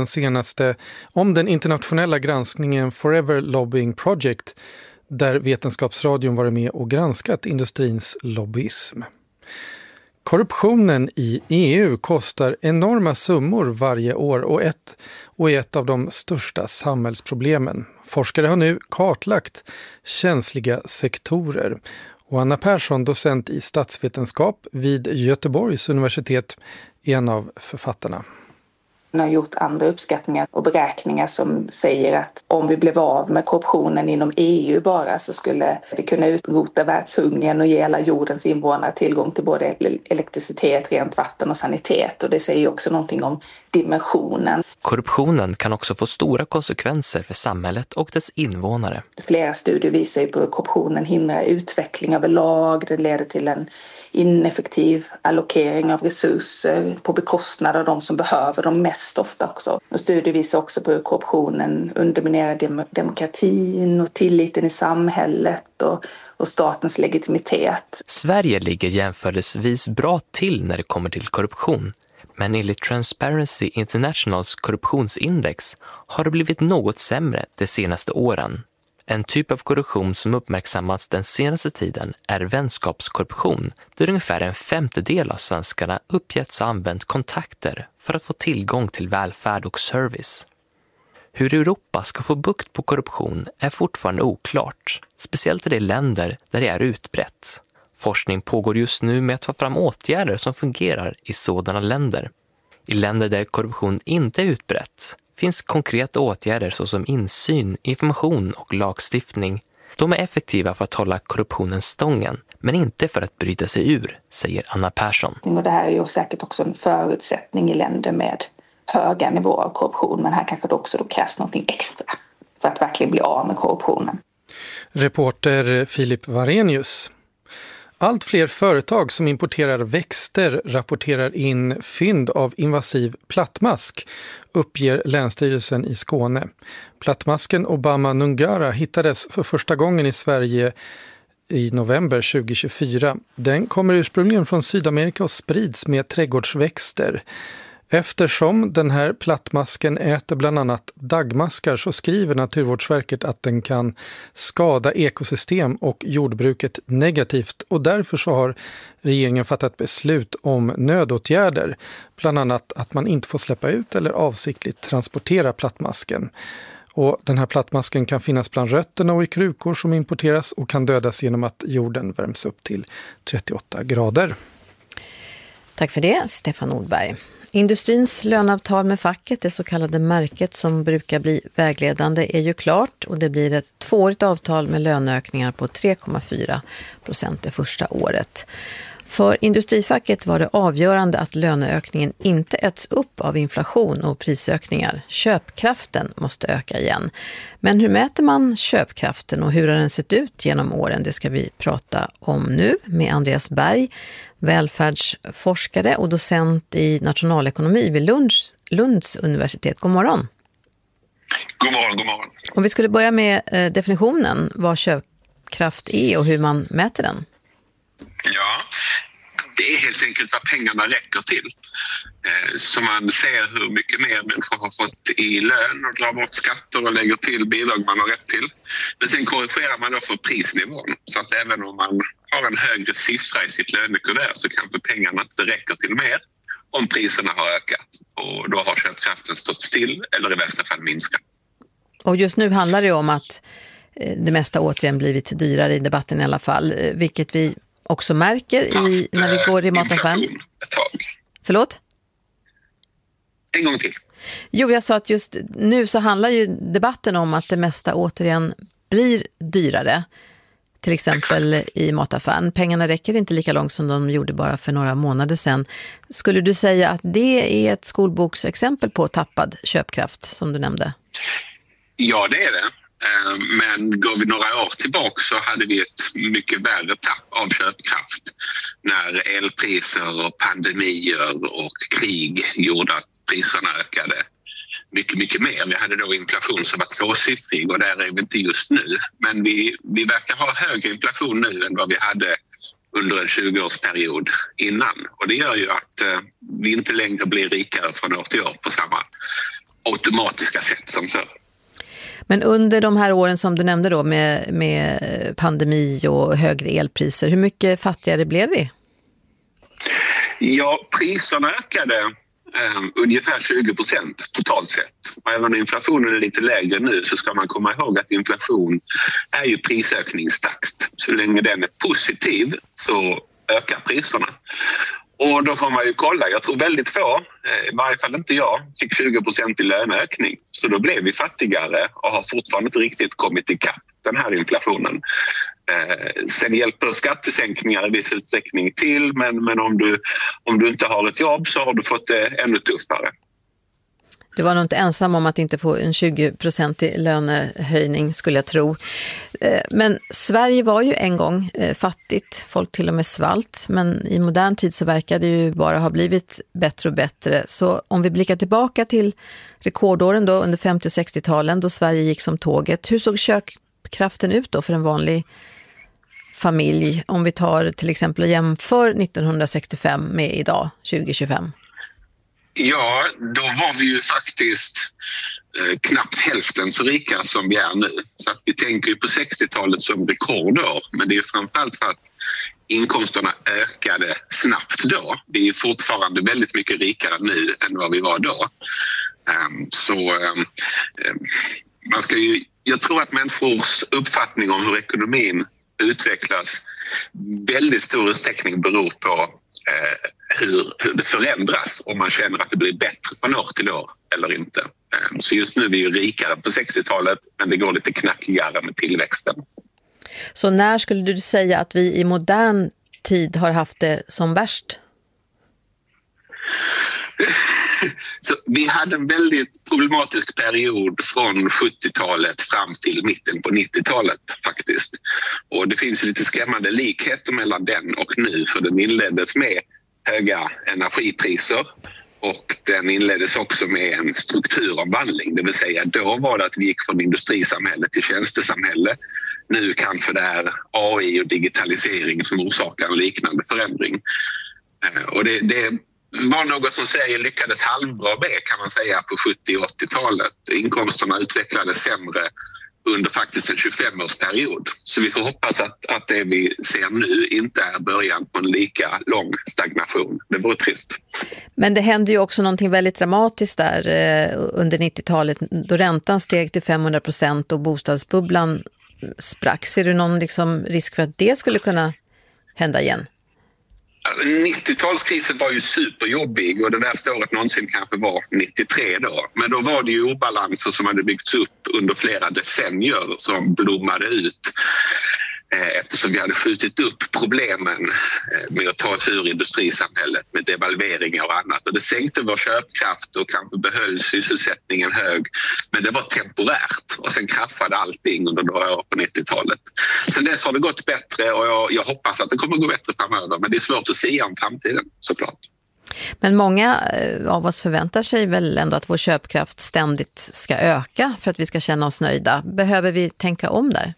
om den internationella granskningen Forever Lobbying Project, där Vetenskapsradion varit med och granskat industrins lobbyism. Korruptionen i EU kostar enorma summor varje år och är ett av de största samhällsproblemen. Forskare har nu kartlagt känsliga sektorer. Och Anna Persson, docent i statsvetenskap vid Göteborgs universitet, är en av författarna. Man har gjort andra uppskattningar och beräkningar som säger att om vi blev av med korruptionen inom EU bara, så skulle vi kunna utrota världshungern och ge alla jordens invånare tillgång till både elektricitet, rent vatten och sanitet. Och det säger också någonting om dimensionen. Korruptionen kan också få stora konsekvenser för samhället och dess invånare. Flera studier visar ju på hur korruptionen hindrar utveckling överlag. Det leder till en ineffektiv allokering av resurser på bekostnad av de som behöver dem mest ofta också. Och studier visar också på hur korruptionen underminerar demokratin och tilliten i samhället och statens legitimitet. Sverige ligger jämförelsevis bra till när det kommer till korruption. Men enligt Transparency Internationals korruptionsindex har det blivit något sämre de senaste åren. En typ av korruption som uppmärksammats den senaste tiden är vänskapskorruption, där ungefär 1/5 av svenskarna uppgetts ha använt kontakter för att få tillgång till välfärd och service. Hur Europa ska få bukt på korruption är fortfarande oklart, speciellt i de länder där det är utbrett. Forskning pågår just nu med att ta fram åtgärder som fungerar i sådana länder. I länder där korruption inte är utbrett finns konkreta åtgärder såsom insyn, information och lagstiftning. De är effektiva för att hålla korruptionen stången, men inte för att bryta sig ur, säger Anna Persson. Och det här är ju säkert också en förutsättning i länder med höga nivåer av korruption, men här kanske det också då krävs någonting extra för att verkligen bli av med korruptionen. Reporter Filip Varenius. Allt fler företag som importerar växter rapporterar in fynd av invasiv plattmask, uppger Länsstyrelsen i Skåne. Plattmasken Obama nungara hittades för första gången i Sverige i november 2024. Den kommer ursprungligen från Sydamerika och sprids med trädgårdsväxter. Eftersom den här plattmasken äter bland annat daggmaskar så skriver Naturvårdsverket att den kan skada ekosystem och jordbruket negativt. Och därför så har regeringen fattat beslut om nödåtgärder. Bland annat att man inte får släppa ut eller avsiktligt transportera plattmasken. Och den här plattmasken kan finnas bland rötterna och i krukor som importeras och kan dödas genom att jorden värms upp till 38 grader. Tack för det, Stefan Nordberg. Industrins löneavtal med facket, det så kallade märket som brukar bli vägledande, är ju klart och det blir ett 2-årigt avtal med löneökningar på 3,4% det första året. För industrifacket var det avgörande att löneökningen inte äts upp av inflation och prisökningar. Köpkraften måste öka igen. Men hur mäter man köpkraften och hur har den sett ut genom åren? Det ska vi prata om nu med Andreas Berg, välfärdsforskare och docent i nationalekonomi vid Lunds universitet. God morgon. God morgon, god morgon. Om vi skulle börja med definitionen vad köpkraft är och hur man mäter den. Ja, det är helt enkelt vad pengarna räcker till. Så man ser hur mycket mer människor har fått i lön och drar bort skatter och lägger till bidrag man har rätt till. Men sen korrigerar man då för prisnivån. Så att även om man har en högre siffra i sitt lönekuvert så kanske pengarna inte räcker till mer om priserna har ökat. Och då har köpkraften stått still eller i värsta fall minskat. Och just nu handlar det om att det mesta återigen blivit dyrare i debatten i alla fall. Vilket vi också märker när vi går i mataffären. Ett tag. Förlåt? En gång till. Jo, jag sa att just nu så handlar ju debatten om att det mesta återigen blir dyrare. Till exempel i mataffären. Pengarna räcker inte lika långt som de gjorde bara för några månader sedan. Skulle du säga att det är ett skolboksexempel på tappad köpkraft som du nämnde? Ja, det är det. Men går vi några år tillbaka så hade vi ett mycket värre tapp av köpkraft när elpriser och pandemier och krig gjorde att priserna ökade mycket, mycket mer. Vi hade då inflation som var tvåsiffrig och där är vi inte just nu. Men vi verkar ha högre inflation nu än vad vi hade under en 20-årsperiod innan. Och det gör ju att vi inte längre blir rikare från år till år på samma automatiska sätt som förr. Men under de här åren som du nämnde då med pandemi och högre elpriser, hur mycket fattigare blev vi? Ja, priserna ökade ungefär 20% totalt sett. Och även om inflationen är lite lägre nu så ska man komma ihåg att inflation är ju prisökningstakt. Så länge den är positiv så ökar priserna. Och då får man ju kolla, jag tror väldigt få, i varje fall inte jag, fick 20% i löneökning. Så då blev vi fattigare och har fortfarande inte riktigt kommit ikapp den här inflationen. Sen hjälper skattesänkningar i viss utsträckning till, men om du inte har ett jobb så har du fått det ännu tuffare. Du var nog inte ensam om att inte få en 20% lönehöjning skulle jag tro. Men Sverige var ju en gång fattigt, folk till och med svalt. Men i modern tid så verkar det ju bara ha blivit bättre och bättre. Så om vi blickar tillbaka till rekordåren då under 50- och 60-talen då Sverige gick som tåget. Hur såg köpkraften ut då för en vanlig familj? Om vi tar till exempel och jämför 1965 med idag, 2025. Ja, då var vi ju faktiskt knappt hälften så rika som vi är nu. Så att vi tänker ju på 60-talet som rekordår. Men det är ju framförallt för att inkomsterna ökade snabbt då. Vi är fortfarande väldigt mycket rikare nu än vad vi var då. Jag tror att människors uppfattning om hur ekonomin utvecklas väldigt stor utsträckning beror på hur det förändras, om man känner att det blir bättre från år till år eller inte. Så just nu är vi ju rikare på 60-talet, men det går lite knackigare med tillväxten. Så när skulle du säga att vi i modern tid har haft det som värst? Så vi hade en väldigt problematisk period från 70-talet fram till mitten på 90-talet faktiskt. Och det finns lite skrämmande likheter mellan den och nu, för den inleddes med höga energipriser och den inleddes också med en strukturomvandling. Det vill säga då var det att vi gick från industrisamhälle till tjänstesamhälle. Nu kanske det är AI och digitalisering som orsakar en liknande förändring. Och det var något som Sverige lyckades halvbra med, kan man säga, på 70- och 80-talet. Inkomsterna utvecklades sämre under faktiskt en 25-årsperiod. Så vi får hoppas att det vi ser nu inte är början på en lika lång stagnation. Det vore trist. Men det hände ju också någonting väldigt dramatiskt där under 90-talet då räntan steg till 500% och bostadsbubblan sprack. Ser du någon risk för att det skulle kunna hända igen? 90-talskrisen var ju superjobbig och det värsta året någonsin kanske var 93 då. Men då var det ju obalanser som hade byggts upp under flera decennier som blommade ut eftersom vi hade skjutit upp problemen med att ta oss ur industrisamhället med devalveringar och annat. Och det sänkte vår köpkraft och kanske behöll sysselsättningen hög. Men det var temporärt och sen kraschade allting under några år på 90-talet. Sen dess har det gått bättre och jag hoppas att det kommer att gå bättre framöver. Men det är svårt att säga om framtiden såklart. Men många av oss förväntar sig väl ändå att vår köpkraft ständigt ska öka för att vi ska känna oss nöjda. Behöver vi tänka om där?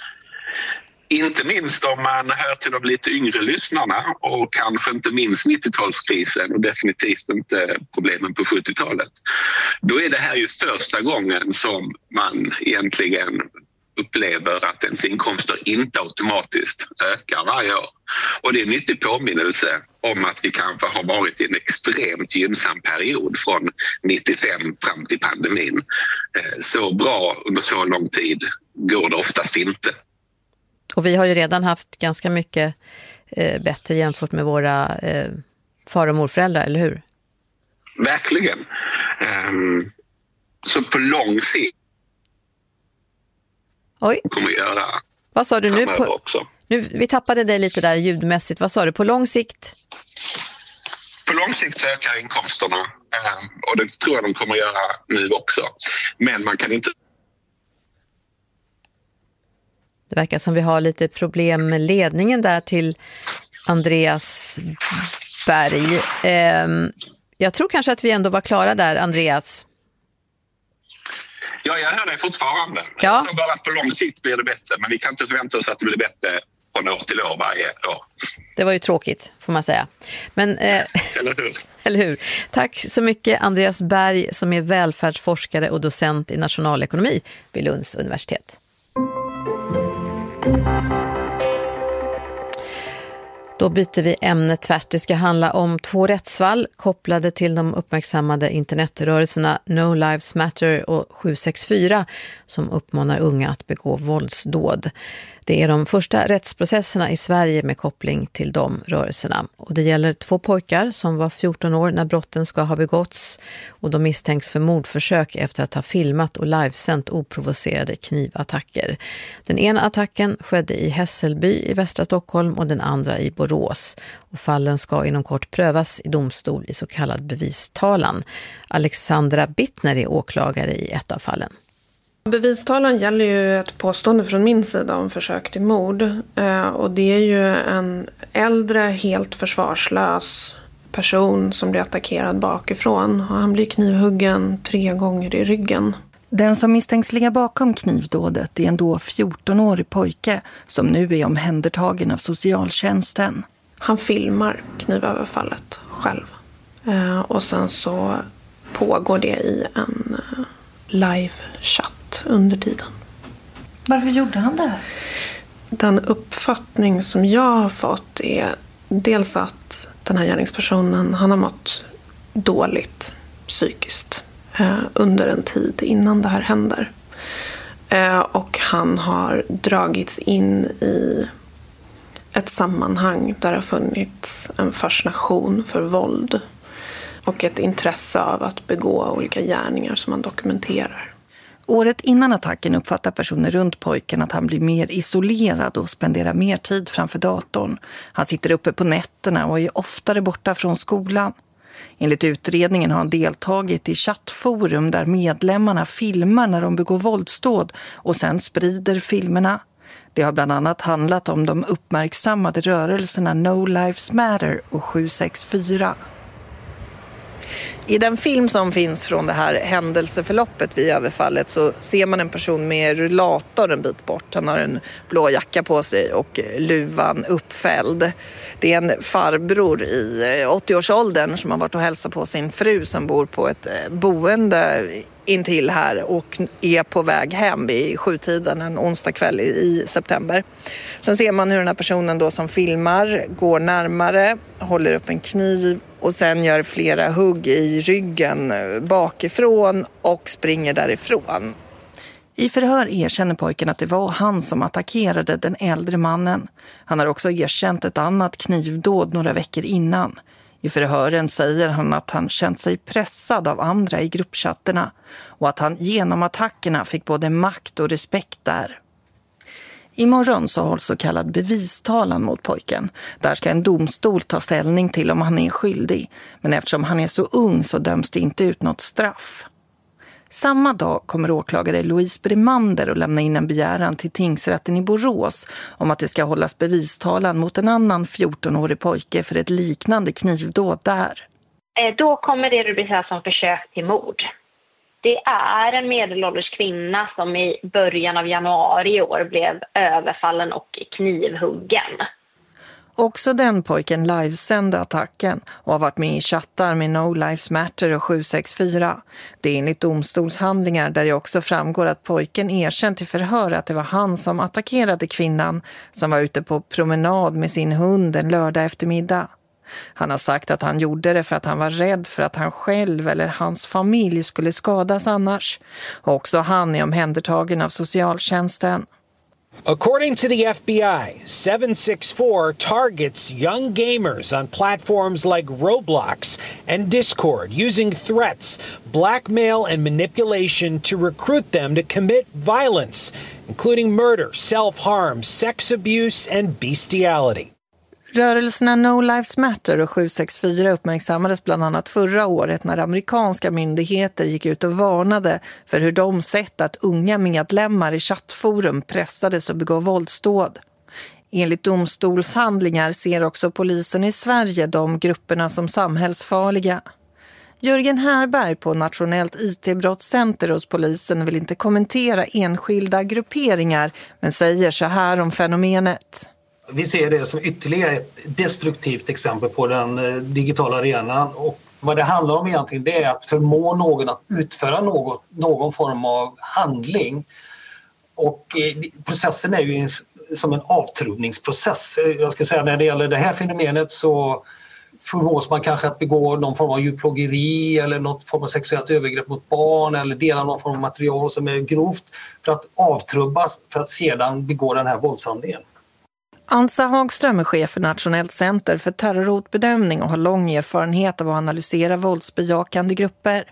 Inte minst om man hör till de lite yngre lyssnarna och kanske inte minst 90-talskrisen och definitivt inte problemen på 70-talet. Då är det här ju första gången som man egentligen upplever att ens inkomster inte automatiskt ökar varje år. Och det är en nyttig påminnelse om att vi kanske har varit i en extremt gynnsam period från 95 fram till pandemin. Så bra under så lång tid går det oftast inte. Och vi har ju redan haft ganska mycket bättre jämfört med våra far- och morföräldrar, eller hur? Verkligen. Så på lång sikt kommer vi göra. Vad sa du nu? Också. Vi tappade dig lite där ljudmässigt. Vad sa du? På lång sikt? På lång sikt så ökar inkomsterna. Och det tror jag de kommer göra nu också. Men man kan inte... Det verkar som vi har lite problem med ledningen där till Andreas Berg. Jag tror kanske att vi ändå var klara där, Andreas. Ja, jag hör dig fortfarande. Ja. Jag tror bara att på lång sikt blir det bättre. Men vi kan inte förvänta oss att det blir bättre från år till år varje år. Det var ju tråkigt, får man säga. Men, Eller hur? Eller hur? Tack så mycket, Andreas Berg, som är välfärdsforskare och docent i nationalekonomi vid Lunds universitet. Då byter vi ämne tvärt. Det ska handla om 2 rättsfall kopplade till de uppmärksammade internetrörelserna No Lives Matter och 764 som uppmanar unga att begå våldsdåd. Det är de första rättsprocesserna i Sverige med koppling till de rörelserna. Och det gäller 2 pojkar som var 14 år när brotten ska ha begåtts och de misstänks för mordförsök efter att ha filmat och livesänt oprovocerade knivattacker. Den ena attacken skedde i Hässelby i västra Stockholm och den andra i Borås. Och fallen ska inom kort prövas i domstol i så kallad bevistalan. Alexandra Bittner är åklagare i ett av fallen. Bevistalan gäller ju ett påstående från min sida om försök till mord. Och det är ju en äldre, helt försvarslös person som blir attackerad bakifrån. Och han blir knivhuggen 3 gånger i ryggen. Den som misstänks ligga bakom knivdådet är en då 14-årig pojke som nu är omhändertagen av socialtjänsten. Han filmar knivöverfallet själv. Och sen så pågår det i en live-chatt under tiden. Varför gjorde han det? Den uppfattning som jag har fått är dels att den här gärningspersonen, han har mått dåligt psykiskt under en tid innan det här händer. Och han har dragits in i ett sammanhang där det har funnits en fascination för våld och ett intresse av att begå olika gärningar som man dokumenterar. Året innan attacken uppfattar personer runt pojken att han blir mer isolerad och spenderar mer tid framför datorn. Han sitter uppe på nätterna och är oftare borta från skolan. Enligt utredningen har han deltagit i chattforum där medlemmarna filmar när de begår våldsdåd och sen sprider filmerna. Det har bland annat handlat om de uppmärksammade rörelserna No Lives Matter och 764. I den film som finns från det här händelseförloppet vid överfallet så ser man en person med rullator en bit bort. Han har en blå jacka på sig och luvan uppfälld. Det är en farbror i 80-årsåldern som har varit och hälsat på sin fru som bor på ett boende intill här och är på väg hem vid 7-tiden en onsdag kväll i september. Sen ser man hur den här personen då som filmar går närmare, håller upp en kniv och sen gör flera hugg i ryggen bakifrån och springer därifrån. I förhör erkänner pojken att det var han som attackerade den äldre mannen. Han har också erkänt ett annat knivdåd några veckor innan. I förhören säger han att han känt sig pressad av andra i gruppchatterna och att han genom attackerna fick både makt och respekt där. Imorgon så hålls så kallad bevistalan mot pojken. Där ska en domstol ta ställning till om han är skyldig. Men eftersom han är så ung så döms det inte ut något straff. Samma dag kommer åklagare Louise Brimander att lämna in en begäran till tingsrätten i Borås om att det ska hållas bevistalan mot en annan 14-årig pojke för ett liknande knivdåd där. Då kommer det rubriceras som försök till mord. Det är en medelålders kvinna som i början av januari i år blev överfallen och knivhuggen. Också den pojken livesände attacken och har varit med i chattar med No Lives Matter och 764. Det är enligt domstolshandlingar där det också framgår att pojken erkänt i förhör att det var han som attackerade kvinnan som var ute på promenad med sin hund en lördag eftermiddag. Han har sagt att han gjorde det för att han var rädd för att han själv eller hans familj skulle skadas annars. Och också han är omhändertagen av socialtjänsten. According to the FBI, 764 targets young gamers on platforms like Roblox and Discord using threats, blackmail and manipulation to recruit them to commit violence, including murder, self-harm, sex abuse and bestiality. Rörelserna No Lives Matter och 764 uppmärksammades bland annat förra året när amerikanska myndigheter gick ut och varnade för hur de sett att unga medlemmar i chattforum pressades att begå våldsdåd. Enligt domstolshandlingar ser också polisen i Sverige de grupperna som samhällsfarliga. Jörgen Härberg på Nationellt IT-brottscenter hos polisen vill inte kommentera enskilda grupperingar men säger så här om fenomenet. Vi ser det som ytterligare ett destruktivt exempel på den digitala arenan och vad det handlar om egentligen det är att förmå någon att utföra någon form av handling och processen är ju som en avtrubbningsprocess. Jag ska säga när det gäller det här fenomenet så förmås man kanske att begå någon form av djurplågeri eller något form av sexuellt övergrepp mot barn eller dela någon form av material som är grovt för att avtrubbas för att sedan begå den här våldshandlingen. Ansa Hagström är chef för Nationellt center för terrorhotbedömning och har lång erfarenhet av att analysera våldsbejakande grupper.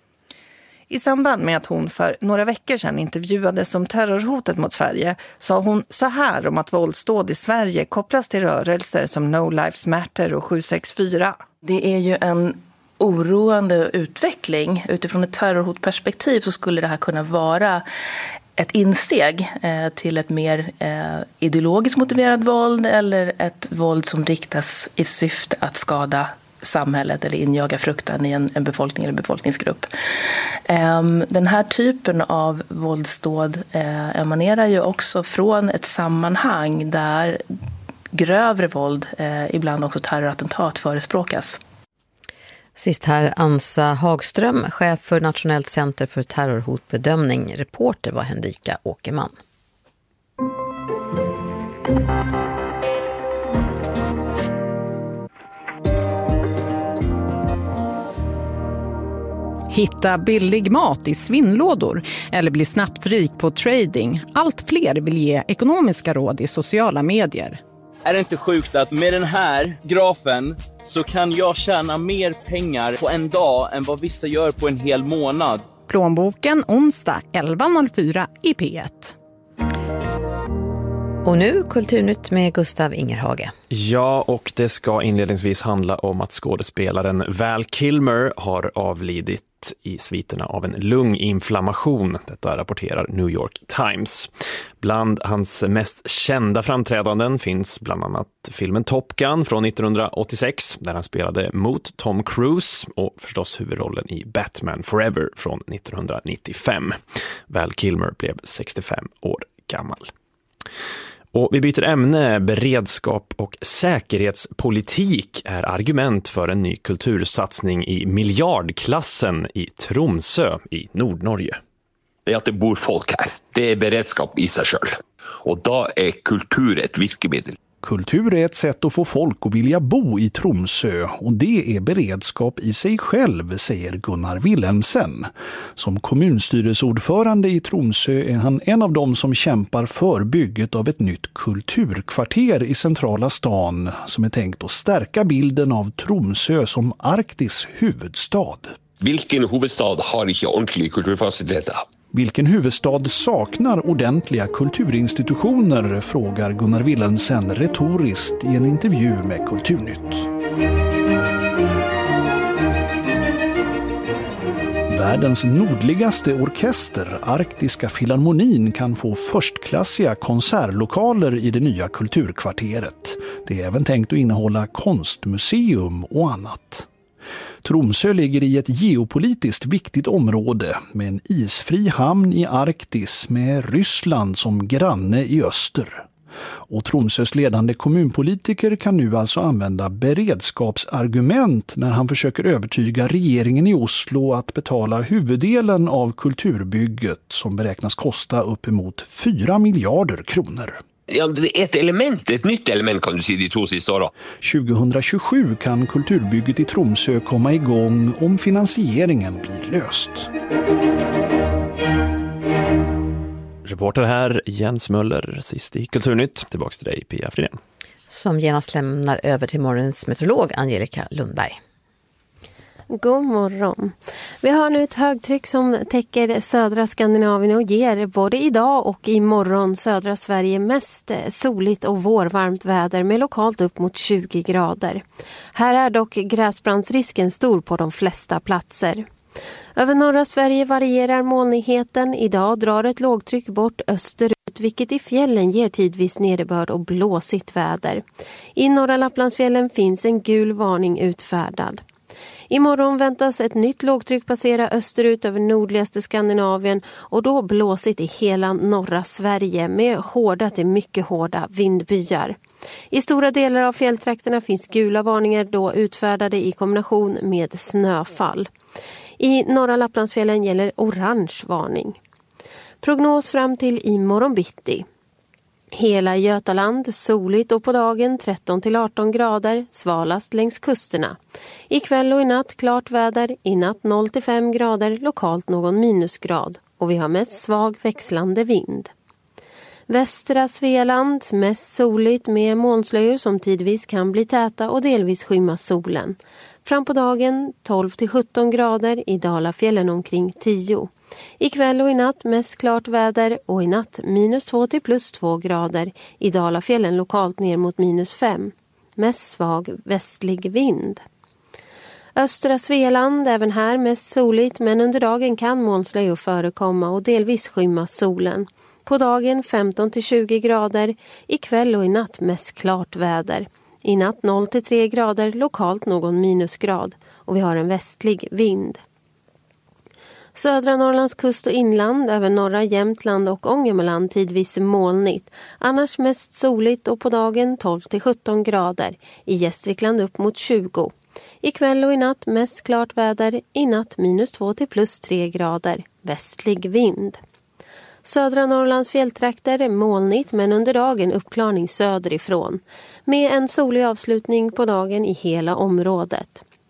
I samband med att hon för några veckor sedan intervjuades om terrorhotet mot Sverige sa hon så här om att våldsdåd i Sverige kopplas till rörelser som No Lives Matter och 764. Det är ju en oroande utveckling. Utifrån ett terrorhotperspektiv så skulle det här kunna vara ett insteg till ett mer ideologiskt motiverat våld eller ett våld som riktas i syfte att skada samhället eller injaga fruktan i en befolkning eller befolkningsgrupp. Den här typen av våldsdåd emanerar ju också från ett sammanhang där grövre våld, ibland också terrorattentat, förespråkas. Sist här Ansa Hagström, chef för Nationellt center för terrorhotbedömning. Reporter var Henrika Åkerman. Hitta billig mat i svinnlådor eller bli snabbt rik på trading. Allt fler vill ge ekonomiska råd i sociala medier. Är det inte sjukt att med den här grafen så kan jag tjäna mer pengar på en dag än vad vissa gör på en hel månad? Plånboken onsdag 11.04 i P1. Och nu Kulturnytt med Gustav Ingerhage. Ja, och det ska inledningsvis handla om att skådespelaren Val Kilmer har avlidit i sviterna av en lunginflammation. Detta rapporterar New York Times. Bland hans mest kända framträdanden finns bland annat filmen Top Gun från 1986 där han spelade mot Tom Cruise och förstås huvudrollen i Batman Forever från 1995. Val Kilmer blev 65 år gammal. Och vi byter ämne. Beredskap och säkerhetspolitik är argument för en ny kultursatsning i miljardklassen i Tromsø i Nordnorge. Det är att det bor folk här. Det är beredskap i sig själv. Och då är kultur ett virkemedel. Kultur är ett sätt att få folk att vilja bo i Tromsø och det är beredskap i sig själv, säger Gunnar Wilhelmsen. Som kommunstyrelseordförande i Tromsø är han en av dem som kämpar för bygget av ett nytt kulturkvarter i centrala stan som är tänkt att stärka bilden av Tromsø som Arktis huvudstad. Vilken huvudstad har inte ordentlig kulturfaciliteter? Vilken huvudstad saknar ordentliga kulturinstitutioner, frågar Gunnar Wilhelmsen retoriskt i en intervju med Kulturnytt. Världens nordligaste orkester, Arktiska Filharmonin, kan få förstklassiga konsertlokaler i det nya kulturkvarteret. Det är även tänkt att innehålla konstmuseum och annat. Tromsø ligger i ett geopolitiskt viktigt område med en isfri hamn i Arktis med Ryssland som granne i öster. Och Tromsøs ledande kommunpolitiker kan nu alltså använda beredskapsargument när han försöker övertyga regeringen i Oslo att betala huvuddelen av kulturbygget som beräknas kosta uppemot 4 miljarder kronor. Ja, det är ett nytt element kan du säga de 2 sista åren. 2027 kan kulturbygget i Tromsø komma igång om finansieringen blir löst. Reporter här Jens Möller, sist i Kulturnytt. Tillbaka till dig, Pia Fridén. Som genast lämnar över till morgonens meteorolog Angelica Lundberg. God morgon. Vi har nu ett högtryck som täcker södra Skandinavien och ger både idag och imorgon södra Sverige mest soligt och vårvarmt väder med lokalt upp mot 20 grader. Här är dock gräsbrandsrisken stor på de flesta platser. Över norra Sverige varierar molnigheten. Idag drar ett lågtryck bort österut, vilket i fjällen ger tidvis nederbörd och blåsigt väder. I norra Lapplandsfjällen finns en gul varning utfärdad. Imorgon väntas ett nytt lågtryck passera österut över nordligaste Skandinavien och då blåsigt i hela norra Sverige med hårda till mycket hårda vindbyar. I stora delar av fjälltrakterna finns gula varningar då utfärdade i kombination med snöfall. I norra Lapplandsfjällen gäller orange varning. Prognos fram till imorgon bitti. Hela Götaland soligt och på dagen 13-18 grader, svalast längs kusterna. Ikväll och i natt klart väder, i natt 0-5 grader, lokalt någon minusgrad. Och vi har mest svag växlande vind. Västra Svealand mest soligt med molnslöjor som tidvis kan bli täta och delvis skymma solen. Fram på dagen 12-17 grader, i Dalafjällen omkring 10. Ikväll och i natt mest klart väder och i natt -2 till +2 grader. I Dalafjällen lokalt ner mot -5. Mest svag västlig vind. Östra Svealand även här mest soligt men under dagen kan molnslöjor förekomma och delvis skymma solen. På dagen 15-20 grader, ikväll och i natt mest klart väder. I natt 0-3 grader, lokalt någon minusgrad och vi har en västlig vind. Södra Norrlands kust och inland, över norra Jämtland och Ångermanland tidvis molnigt. Annars mest soligt och på dagen 12-17 grader. I Gästrikland upp mot 20. Ikväll och i natt mest klart väder. I natt -2 till +3 grader. Västlig vind. Södra Norrlands fjälltrakter är molnigt men under dagen uppklarning söderifrån. Med en solig avslutning på dagen i hela området.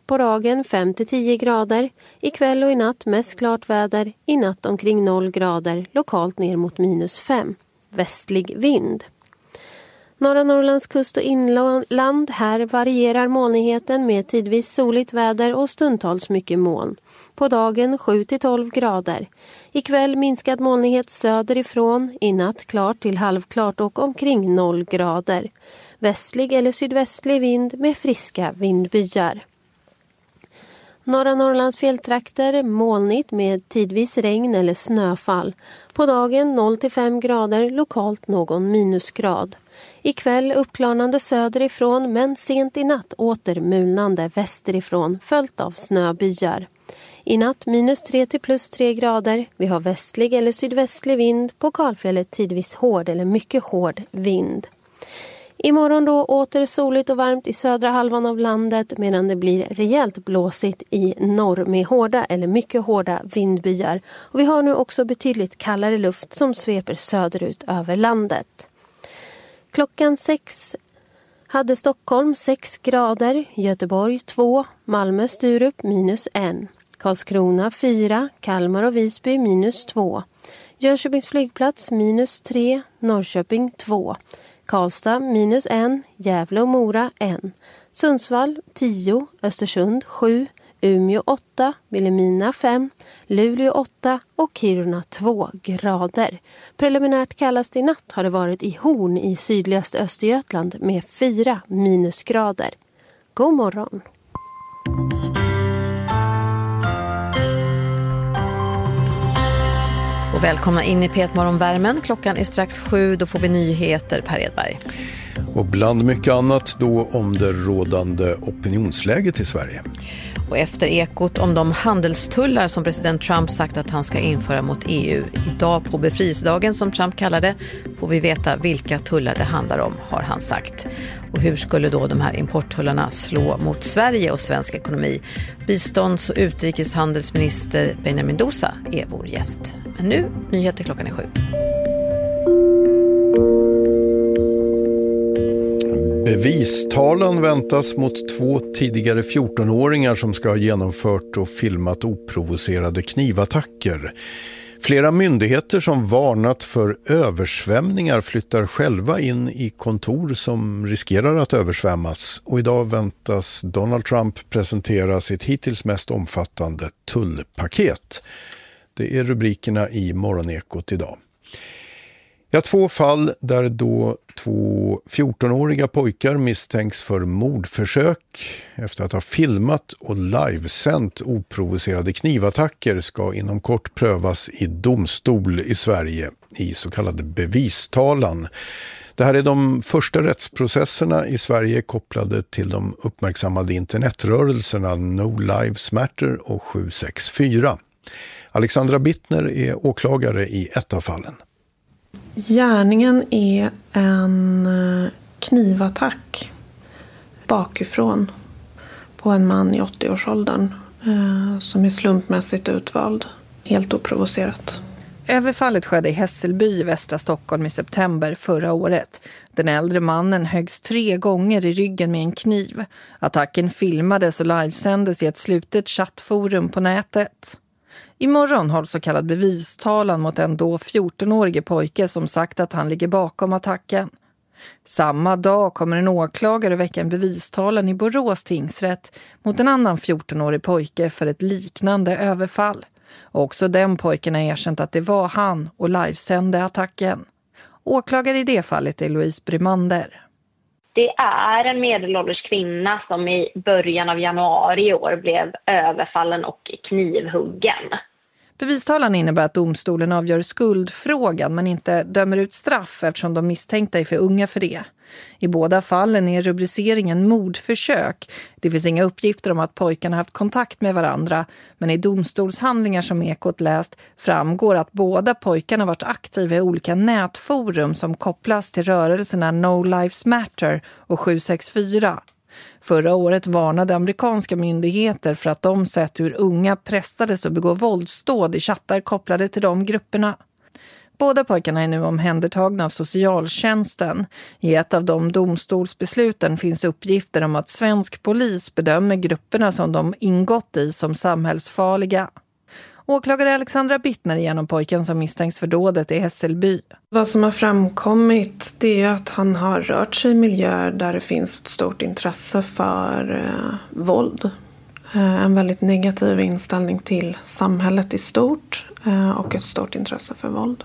på dagen 5-10 grader. Ikväll och i natt mest klart väder. I natt omkring 0 grader. Lokalt ner mot -5. Västlig vind. Norra Norrlands kust och inland, här varierar molnigheten med tidvis soligt väder och stundtals mycket moln. På dagen 7-12 grader. Ikväll minskad molnighet söderifrån, i natt klart till halvklart och omkring 0 grader. Västlig eller sydvästlig vind med friska vindbyar. Norra Norrlands fjälltrakter molnigt med tidvis regn eller snöfall. På dagen 0-5 grader, lokalt någon minusgrad. Ikväll uppklarnande söderifrån men sent i natt återmulnande västerifrån följt av snöbyar. I natt -3 till +3 grader. Vi har västlig eller sydvästlig vind. På Kalfjället tidvis hård eller mycket hård vind. Imorgon då åter soligt och varmt i södra halvan av landet medan det blir rejält blåsigt i norr med hårda eller mycket hårda vindbyar. Och vi har nu också betydligt kallare luft som sveper söderut över landet. Klockan 6 hade Stockholm 6 grader, Göteborg 2, Malmö Sturup -1, Karlskrona 4, Kalmar och Visby -2, Jönköpings flygplats -3, Norrköping 2, Karlstad -1, Gävle och Mora 1, Sundsvall 10, Östersund 7, Umeå 8, Vilhelmina 5, Luleå 8 och Kiruna 2 grader. Preliminärt kallast i natt har det varit i Horn i sydligaste Östergötland med 4 minusgrader. God morgon! Och välkomna in i P1-morgonvärmen. Klockan är strax 7, då får vi nyheter, Per Edberg. Och bland mycket annat då om det rådande opinionsläget i Sverige. Och efter ekot om de handelstullar som president Trump sagt att han ska införa mot EU. Idag på befrielsedagen, som Trump kallar det, får vi veta vilka tullar det handlar om, har han sagt. Och hur skulle då de här importtullarna slå mot Sverige och svensk ekonomi? Bistånds- och utrikeshandelsminister Benjamin Dosa är vår gäst. Men nu, nyheter klockan är 7. Bevistalan väntas mot 2 tidigare 14-åringar som ska ha genomfört och filmat oprovocerade knivattacker. Flera myndigheter som varnat för översvämningar flyttar själva in i kontor som riskerar att översvämmas. Och idag väntas Donald Trump presentera sitt hittills mest omfattande tullpaket. Det är rubrikerna i Morgonekot idag. Ja, 2 fall där då 2 14-åriga pojkar misstänks för mordförsök efter att ha filmat och livesänt oprovocerade knivattacker ska inom kort prövas i domstol i Sverige i så kallade bevistalan. Det här är de första rättsprocesserna i Sverige kopplade till de uppmärksammade internetrörelserna No Lives Matter och 764. Alexandra Bittner är åklagare i ett av fallen. Gärningen är en knivattack bakifrån på en man i 80-årsåldern som är slumpmässigt utvald, helt oprovocerat. Överfallet skedde i Hässelby i västra Stockholm i september förra året. Den äldre mannen höggs 3 gånger i ryggen med en kniv. Attacken filmades och livesändes i ett slutet chattforum på nätet. Imorgon hålls så kallad bevistalan mot en då 14-årige pojke som sagt att han ligger bakom attacken. Samma dag kommer en åklagare väcka en bevistalan i Borås tingsrätt mot en annan 14-årig pojke för ett liknande överfall. Också den pojken har erkänt att det var han och livesände attacken. Åklagare i det fallet är Louise Brimander. Det är en medelålders kvinna som i början av januari i år blev överfallen och knivhuggen. Bevistalan innebär att domstolen avgör skuldfrågan men inte dömer ut straff eftersom de misstänkta är för unga för det. I båda fallen är rubriceringen mordförsök. Det finns inga uppgifter om att pojkarna haft kontakt med varandra, men i domstolshandlingar som Ekot läst framgår att båda pojkarna varit aktiva i olika nätforum som kopplas till rörelserna No Lives Matter och 764. Förra året varnade amerikanska myndigheter för att de sett hur unga pressades att begå våldsdåd i chattar kopplade till de grupperna. Båda pojkarna är nu omhändertagna av socialtjänsten. I ett av de domstolsbesluten finns uppgifter om att svensk polis bedömer grupperna som de ingått i som samhällsfarliga. Åklagare Alexandra Bittner genom pojken som misstänks för dådet i Hässelby. Vad som har framkommit det är att han har rört sig i miljöer där det finns ett stort intresse för våld. En väldigt negativ inställning till samhället i stort och ett stort intresse för våld.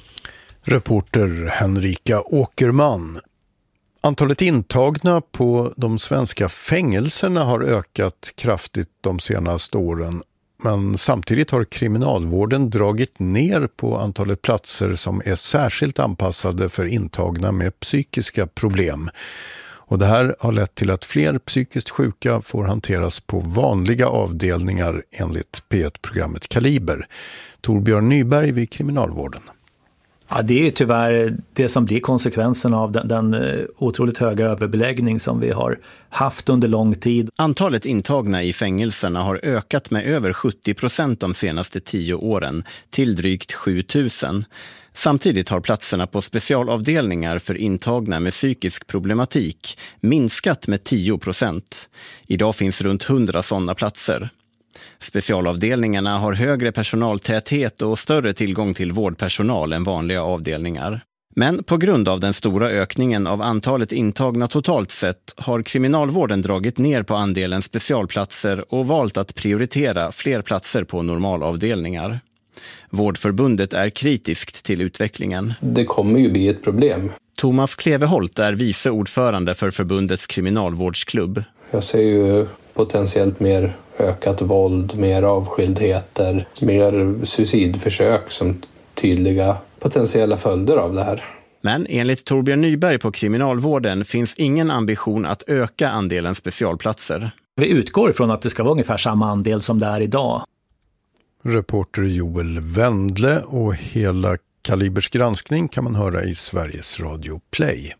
Reporter Henrika Åkerman. Antalet intagna på de svenska fängelserna har ökat kraftigt de senaste åren. Men samtidigt har kriminalvården dragit ner på antalet platser som är särskilt anpassade för intagna med psykiska problem. Och det här har lett till att fler psykiskt sjuka får hanteras på vanliga avdelningar enligt P1-programmet Kaliber. Torbjörn Nyberg vid kriminalvården. Ja, det är ju tyvärr det som blir konsekvensen av den otroligt höga överbeläggning som vi har haft under lång tid. Antalet intagna i fängelserna har ökat med över 70% de senaste 10 åren till drygt 7000. Samtidigt har platserna på specialavdelningar för intagna med psykisk problematik minskat med 10%. Idag finns runt 100 sådana platser. Specialavdelningarna har högre personaltäthet och större tillgång till vårdpersonal än vanliga avdelningar. Men på grund av den stora ökningen av antalet intagna totalt sett har kriminalvården dragit ner på andelen specialplatser och valt att prioritera fler platser på normalavdelningar. Vårdförbundet är kritiskt till utvecklingen. Det kommer ju bli ett problem. Thomas Kleveholt är vice ordförande för förbundets kriminalvårdsklubb. Jag ser ju potentiellt mer ökat våld, mer avskildheter, mer suicidförsök som tydliga potentiella följder av det här. Men enligt Torbjörn Nyberg på kriminalvården finns ingen ambition att öka andelen specialplatser. Vi utgår ifrån att det ska vara ungefär samma andel som det är idag. Reporter Joel Wendle och hela Kalibers granskning kan man höra i Sveriges Radio Play.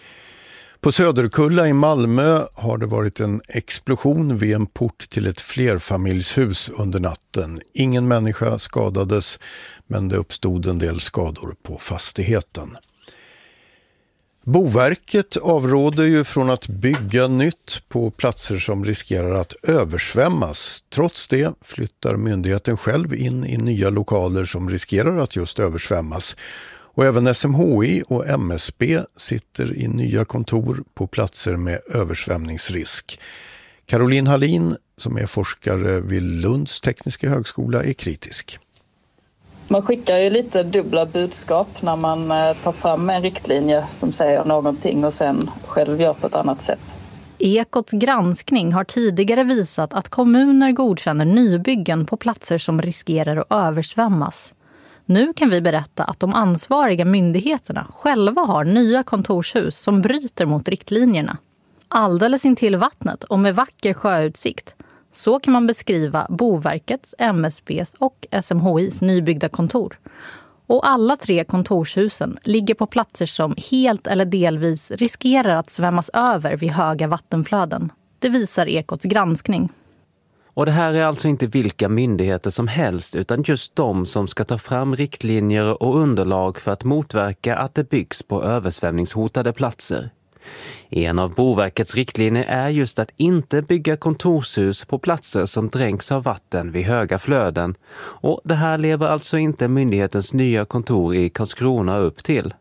På Söderkulla i Malmö har det varit en explosion vid en port till ett flerfamiljshus under natten. Ingen människa skadades, men det uppstod en del skador på fastigheten. Boverket avråder ju från att bygga nytt på platser som riskerar att översvämmas. Trots det flyttar myndigheten själv in i nya lokaler som riskerar att just översvämmas. Och även SMHI och MSB sitter i nya kontor på platser med översvämningsrisk. Caroline Hallin, som är forskare vid Lunds tekniska högskola, är kritisk. Man skickar ju lite dubbla budskap när man tar fram en riktlinje som säger någonting och sen själv gör på ett annat sätt. Ekots granskning har tidigare visat att kommuner godkänner nybyggen på platser som riskerar att översvämmas. Nu kan vi berätta att de ansvariga myndigheterna själva har nya kontorshus som bryter mot riktlinjerna. Alldeles intill vattnet och med vacker sjöutsikt. Så kan man beskriva Boverkets, MSBs och SMHIs nybyggda kontor. Och alla 3 kontorshusen ligger på platser som helt eller delvis riskerar att svämmas över vid höga vattenflöden. Det visar Ekots granskning. Och det här är alltså inte vilka myndigheter som helst utan just de som ska ta fram riktlinjer och underlag för att motverka att det byggs på översvämningshotade platser. En av Boverkets riktlinjer är just att inte bygga kontorshus på platser som dränks av vatten vid höga flöden. Och det här lever alltså inte myndighetens nya kontor i Karlskrona upp till.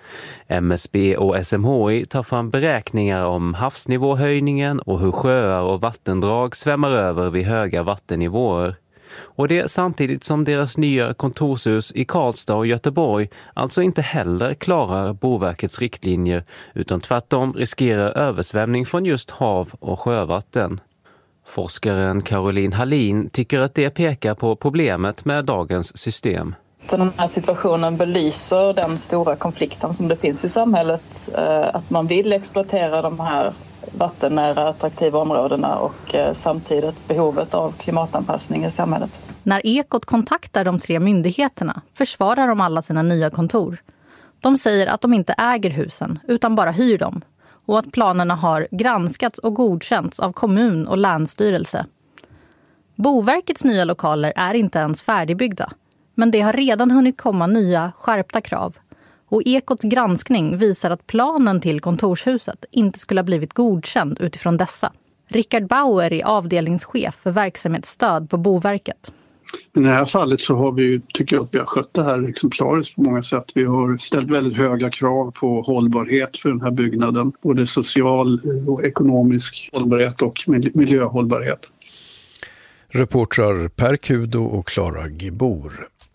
MSB och SMHI tar fram beräkningar om havsnivåhöjningen och hur sjöar och vattendrag svämmar över vid höga vattennivåer. Och det samtidigt som deras nya kontorshus i Karlstad och Göteborg alltså inte heller klarar Boverkets riktlinjer utan tvärtom riskerar översvämning från just hav- och sjövatten. Forskaren Caroline Hallin tycker att det pekar på problemet med dagens system. Den här situationen belyser den stora konflikten som det finns i samhället. Att man vill exploatera de här vattennära attraktiva områdena och samtidigt behovet av klimatanpassning i samhället. När Ekot kontaktar de 3 myndigheterna försvarar de alla sina nya kontor. De säger att de inte äger husen utan bara hyr dem och att planerna har granskats och godkänts av kommun och länsstyrelse. Boverkets nya lokaler är inte ens färdigbyggda. Men det har redan hunnit komma nya skärpta krav. Och Ekots granskning visar att planen till kontorshuset inte skulle ha blivit godkänd utifrån dessa. Rickard Bauer är avdelningschef för verksamhetsstöd på Boverket. Men i det här fallet så har vi, tycker jag, att vi har skött det här exemplariskt på många sätt. Vi har ställt väldigt höga krav på hållbarhet för den här byggnaden. Både social och ekonomisk hållbarhet och miljöhållbarhet. Reportrar Per Kudo och Clara Gibor.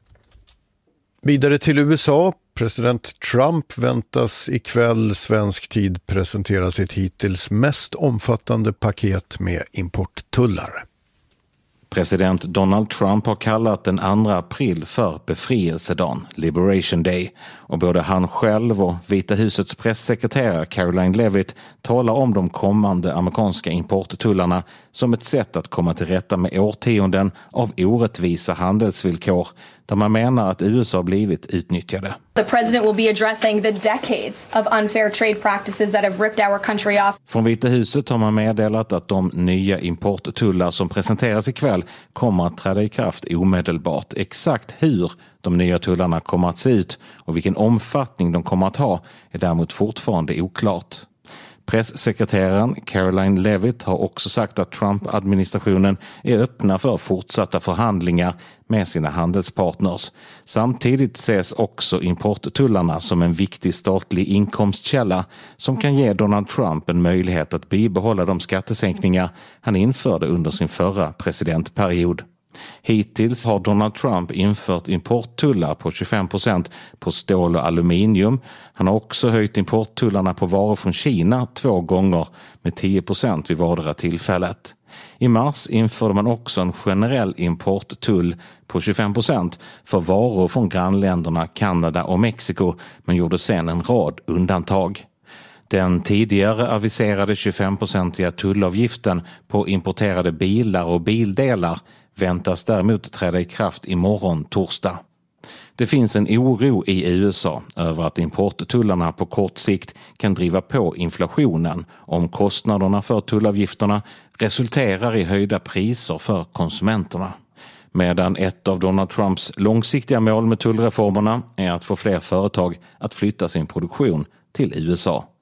Vidare till USA. President Trump väntas ikväll svensk tid presentera sitt hittills mest omfattande paket med importtullar. President Donald Trump har kallat den 2 april för befrielsedagen, Liberation Day. Och både han själv och Vita husets pressekreterare Caroline Levitt talar om de kommande amerikanska importtullarna som ett sätt att komma till rätta med årtionden av orättvisa handelsvillkor där man menar att USA blivit utnyttjade. The president will be addressing the decades of unfair trade practices that have ripped our country off. Från Vita huset har man meddelat att de nya importtullar som presenteras ikväll kommer att träda i kraft omedelbart. Exakt hur de nya tullarna kommer att se ut och vilken omfattning de kommer att ha är däremot fortfarande oklart. Presssekreteraren Caroline Levitt har också sagt att Trump-administrationen är öppna för fortsatta förhandlingar med sina handelspartners. Samtidigt ses också importtullarna som en viktig statlig inkomstkälla som kan ge Donald Trump en möjlighet att bibehålla de skattesänkningar han införde under sin förra presidentperiod. Hittills har Donald Trump infört importtullar på 25% på stål och aluminium. Han har också höjt importtullarna på varor från Kina 2 gånger med 10% vid vardera tillfället. I mars införde man också en generell importtull på 25% för varor från grannländerna Kanada och Mexiko, men gjorde sedan en rad undantag. Den tidigare aviserade 25-procentiga tullavgiften på importerade bilar och bildelar väntas däremot träda i kraft imorgon torsdag. Det finns en oro i USA över att importtullarna på kort sikt kan driva på inflationen om kostnaderna för tullavgifterna resulterar i höjda priser för konsumenterna. Medan ett av Donald Trumps långsiktiga mål med tullreformerna är att få fler företag att flytta sin produktion till USA.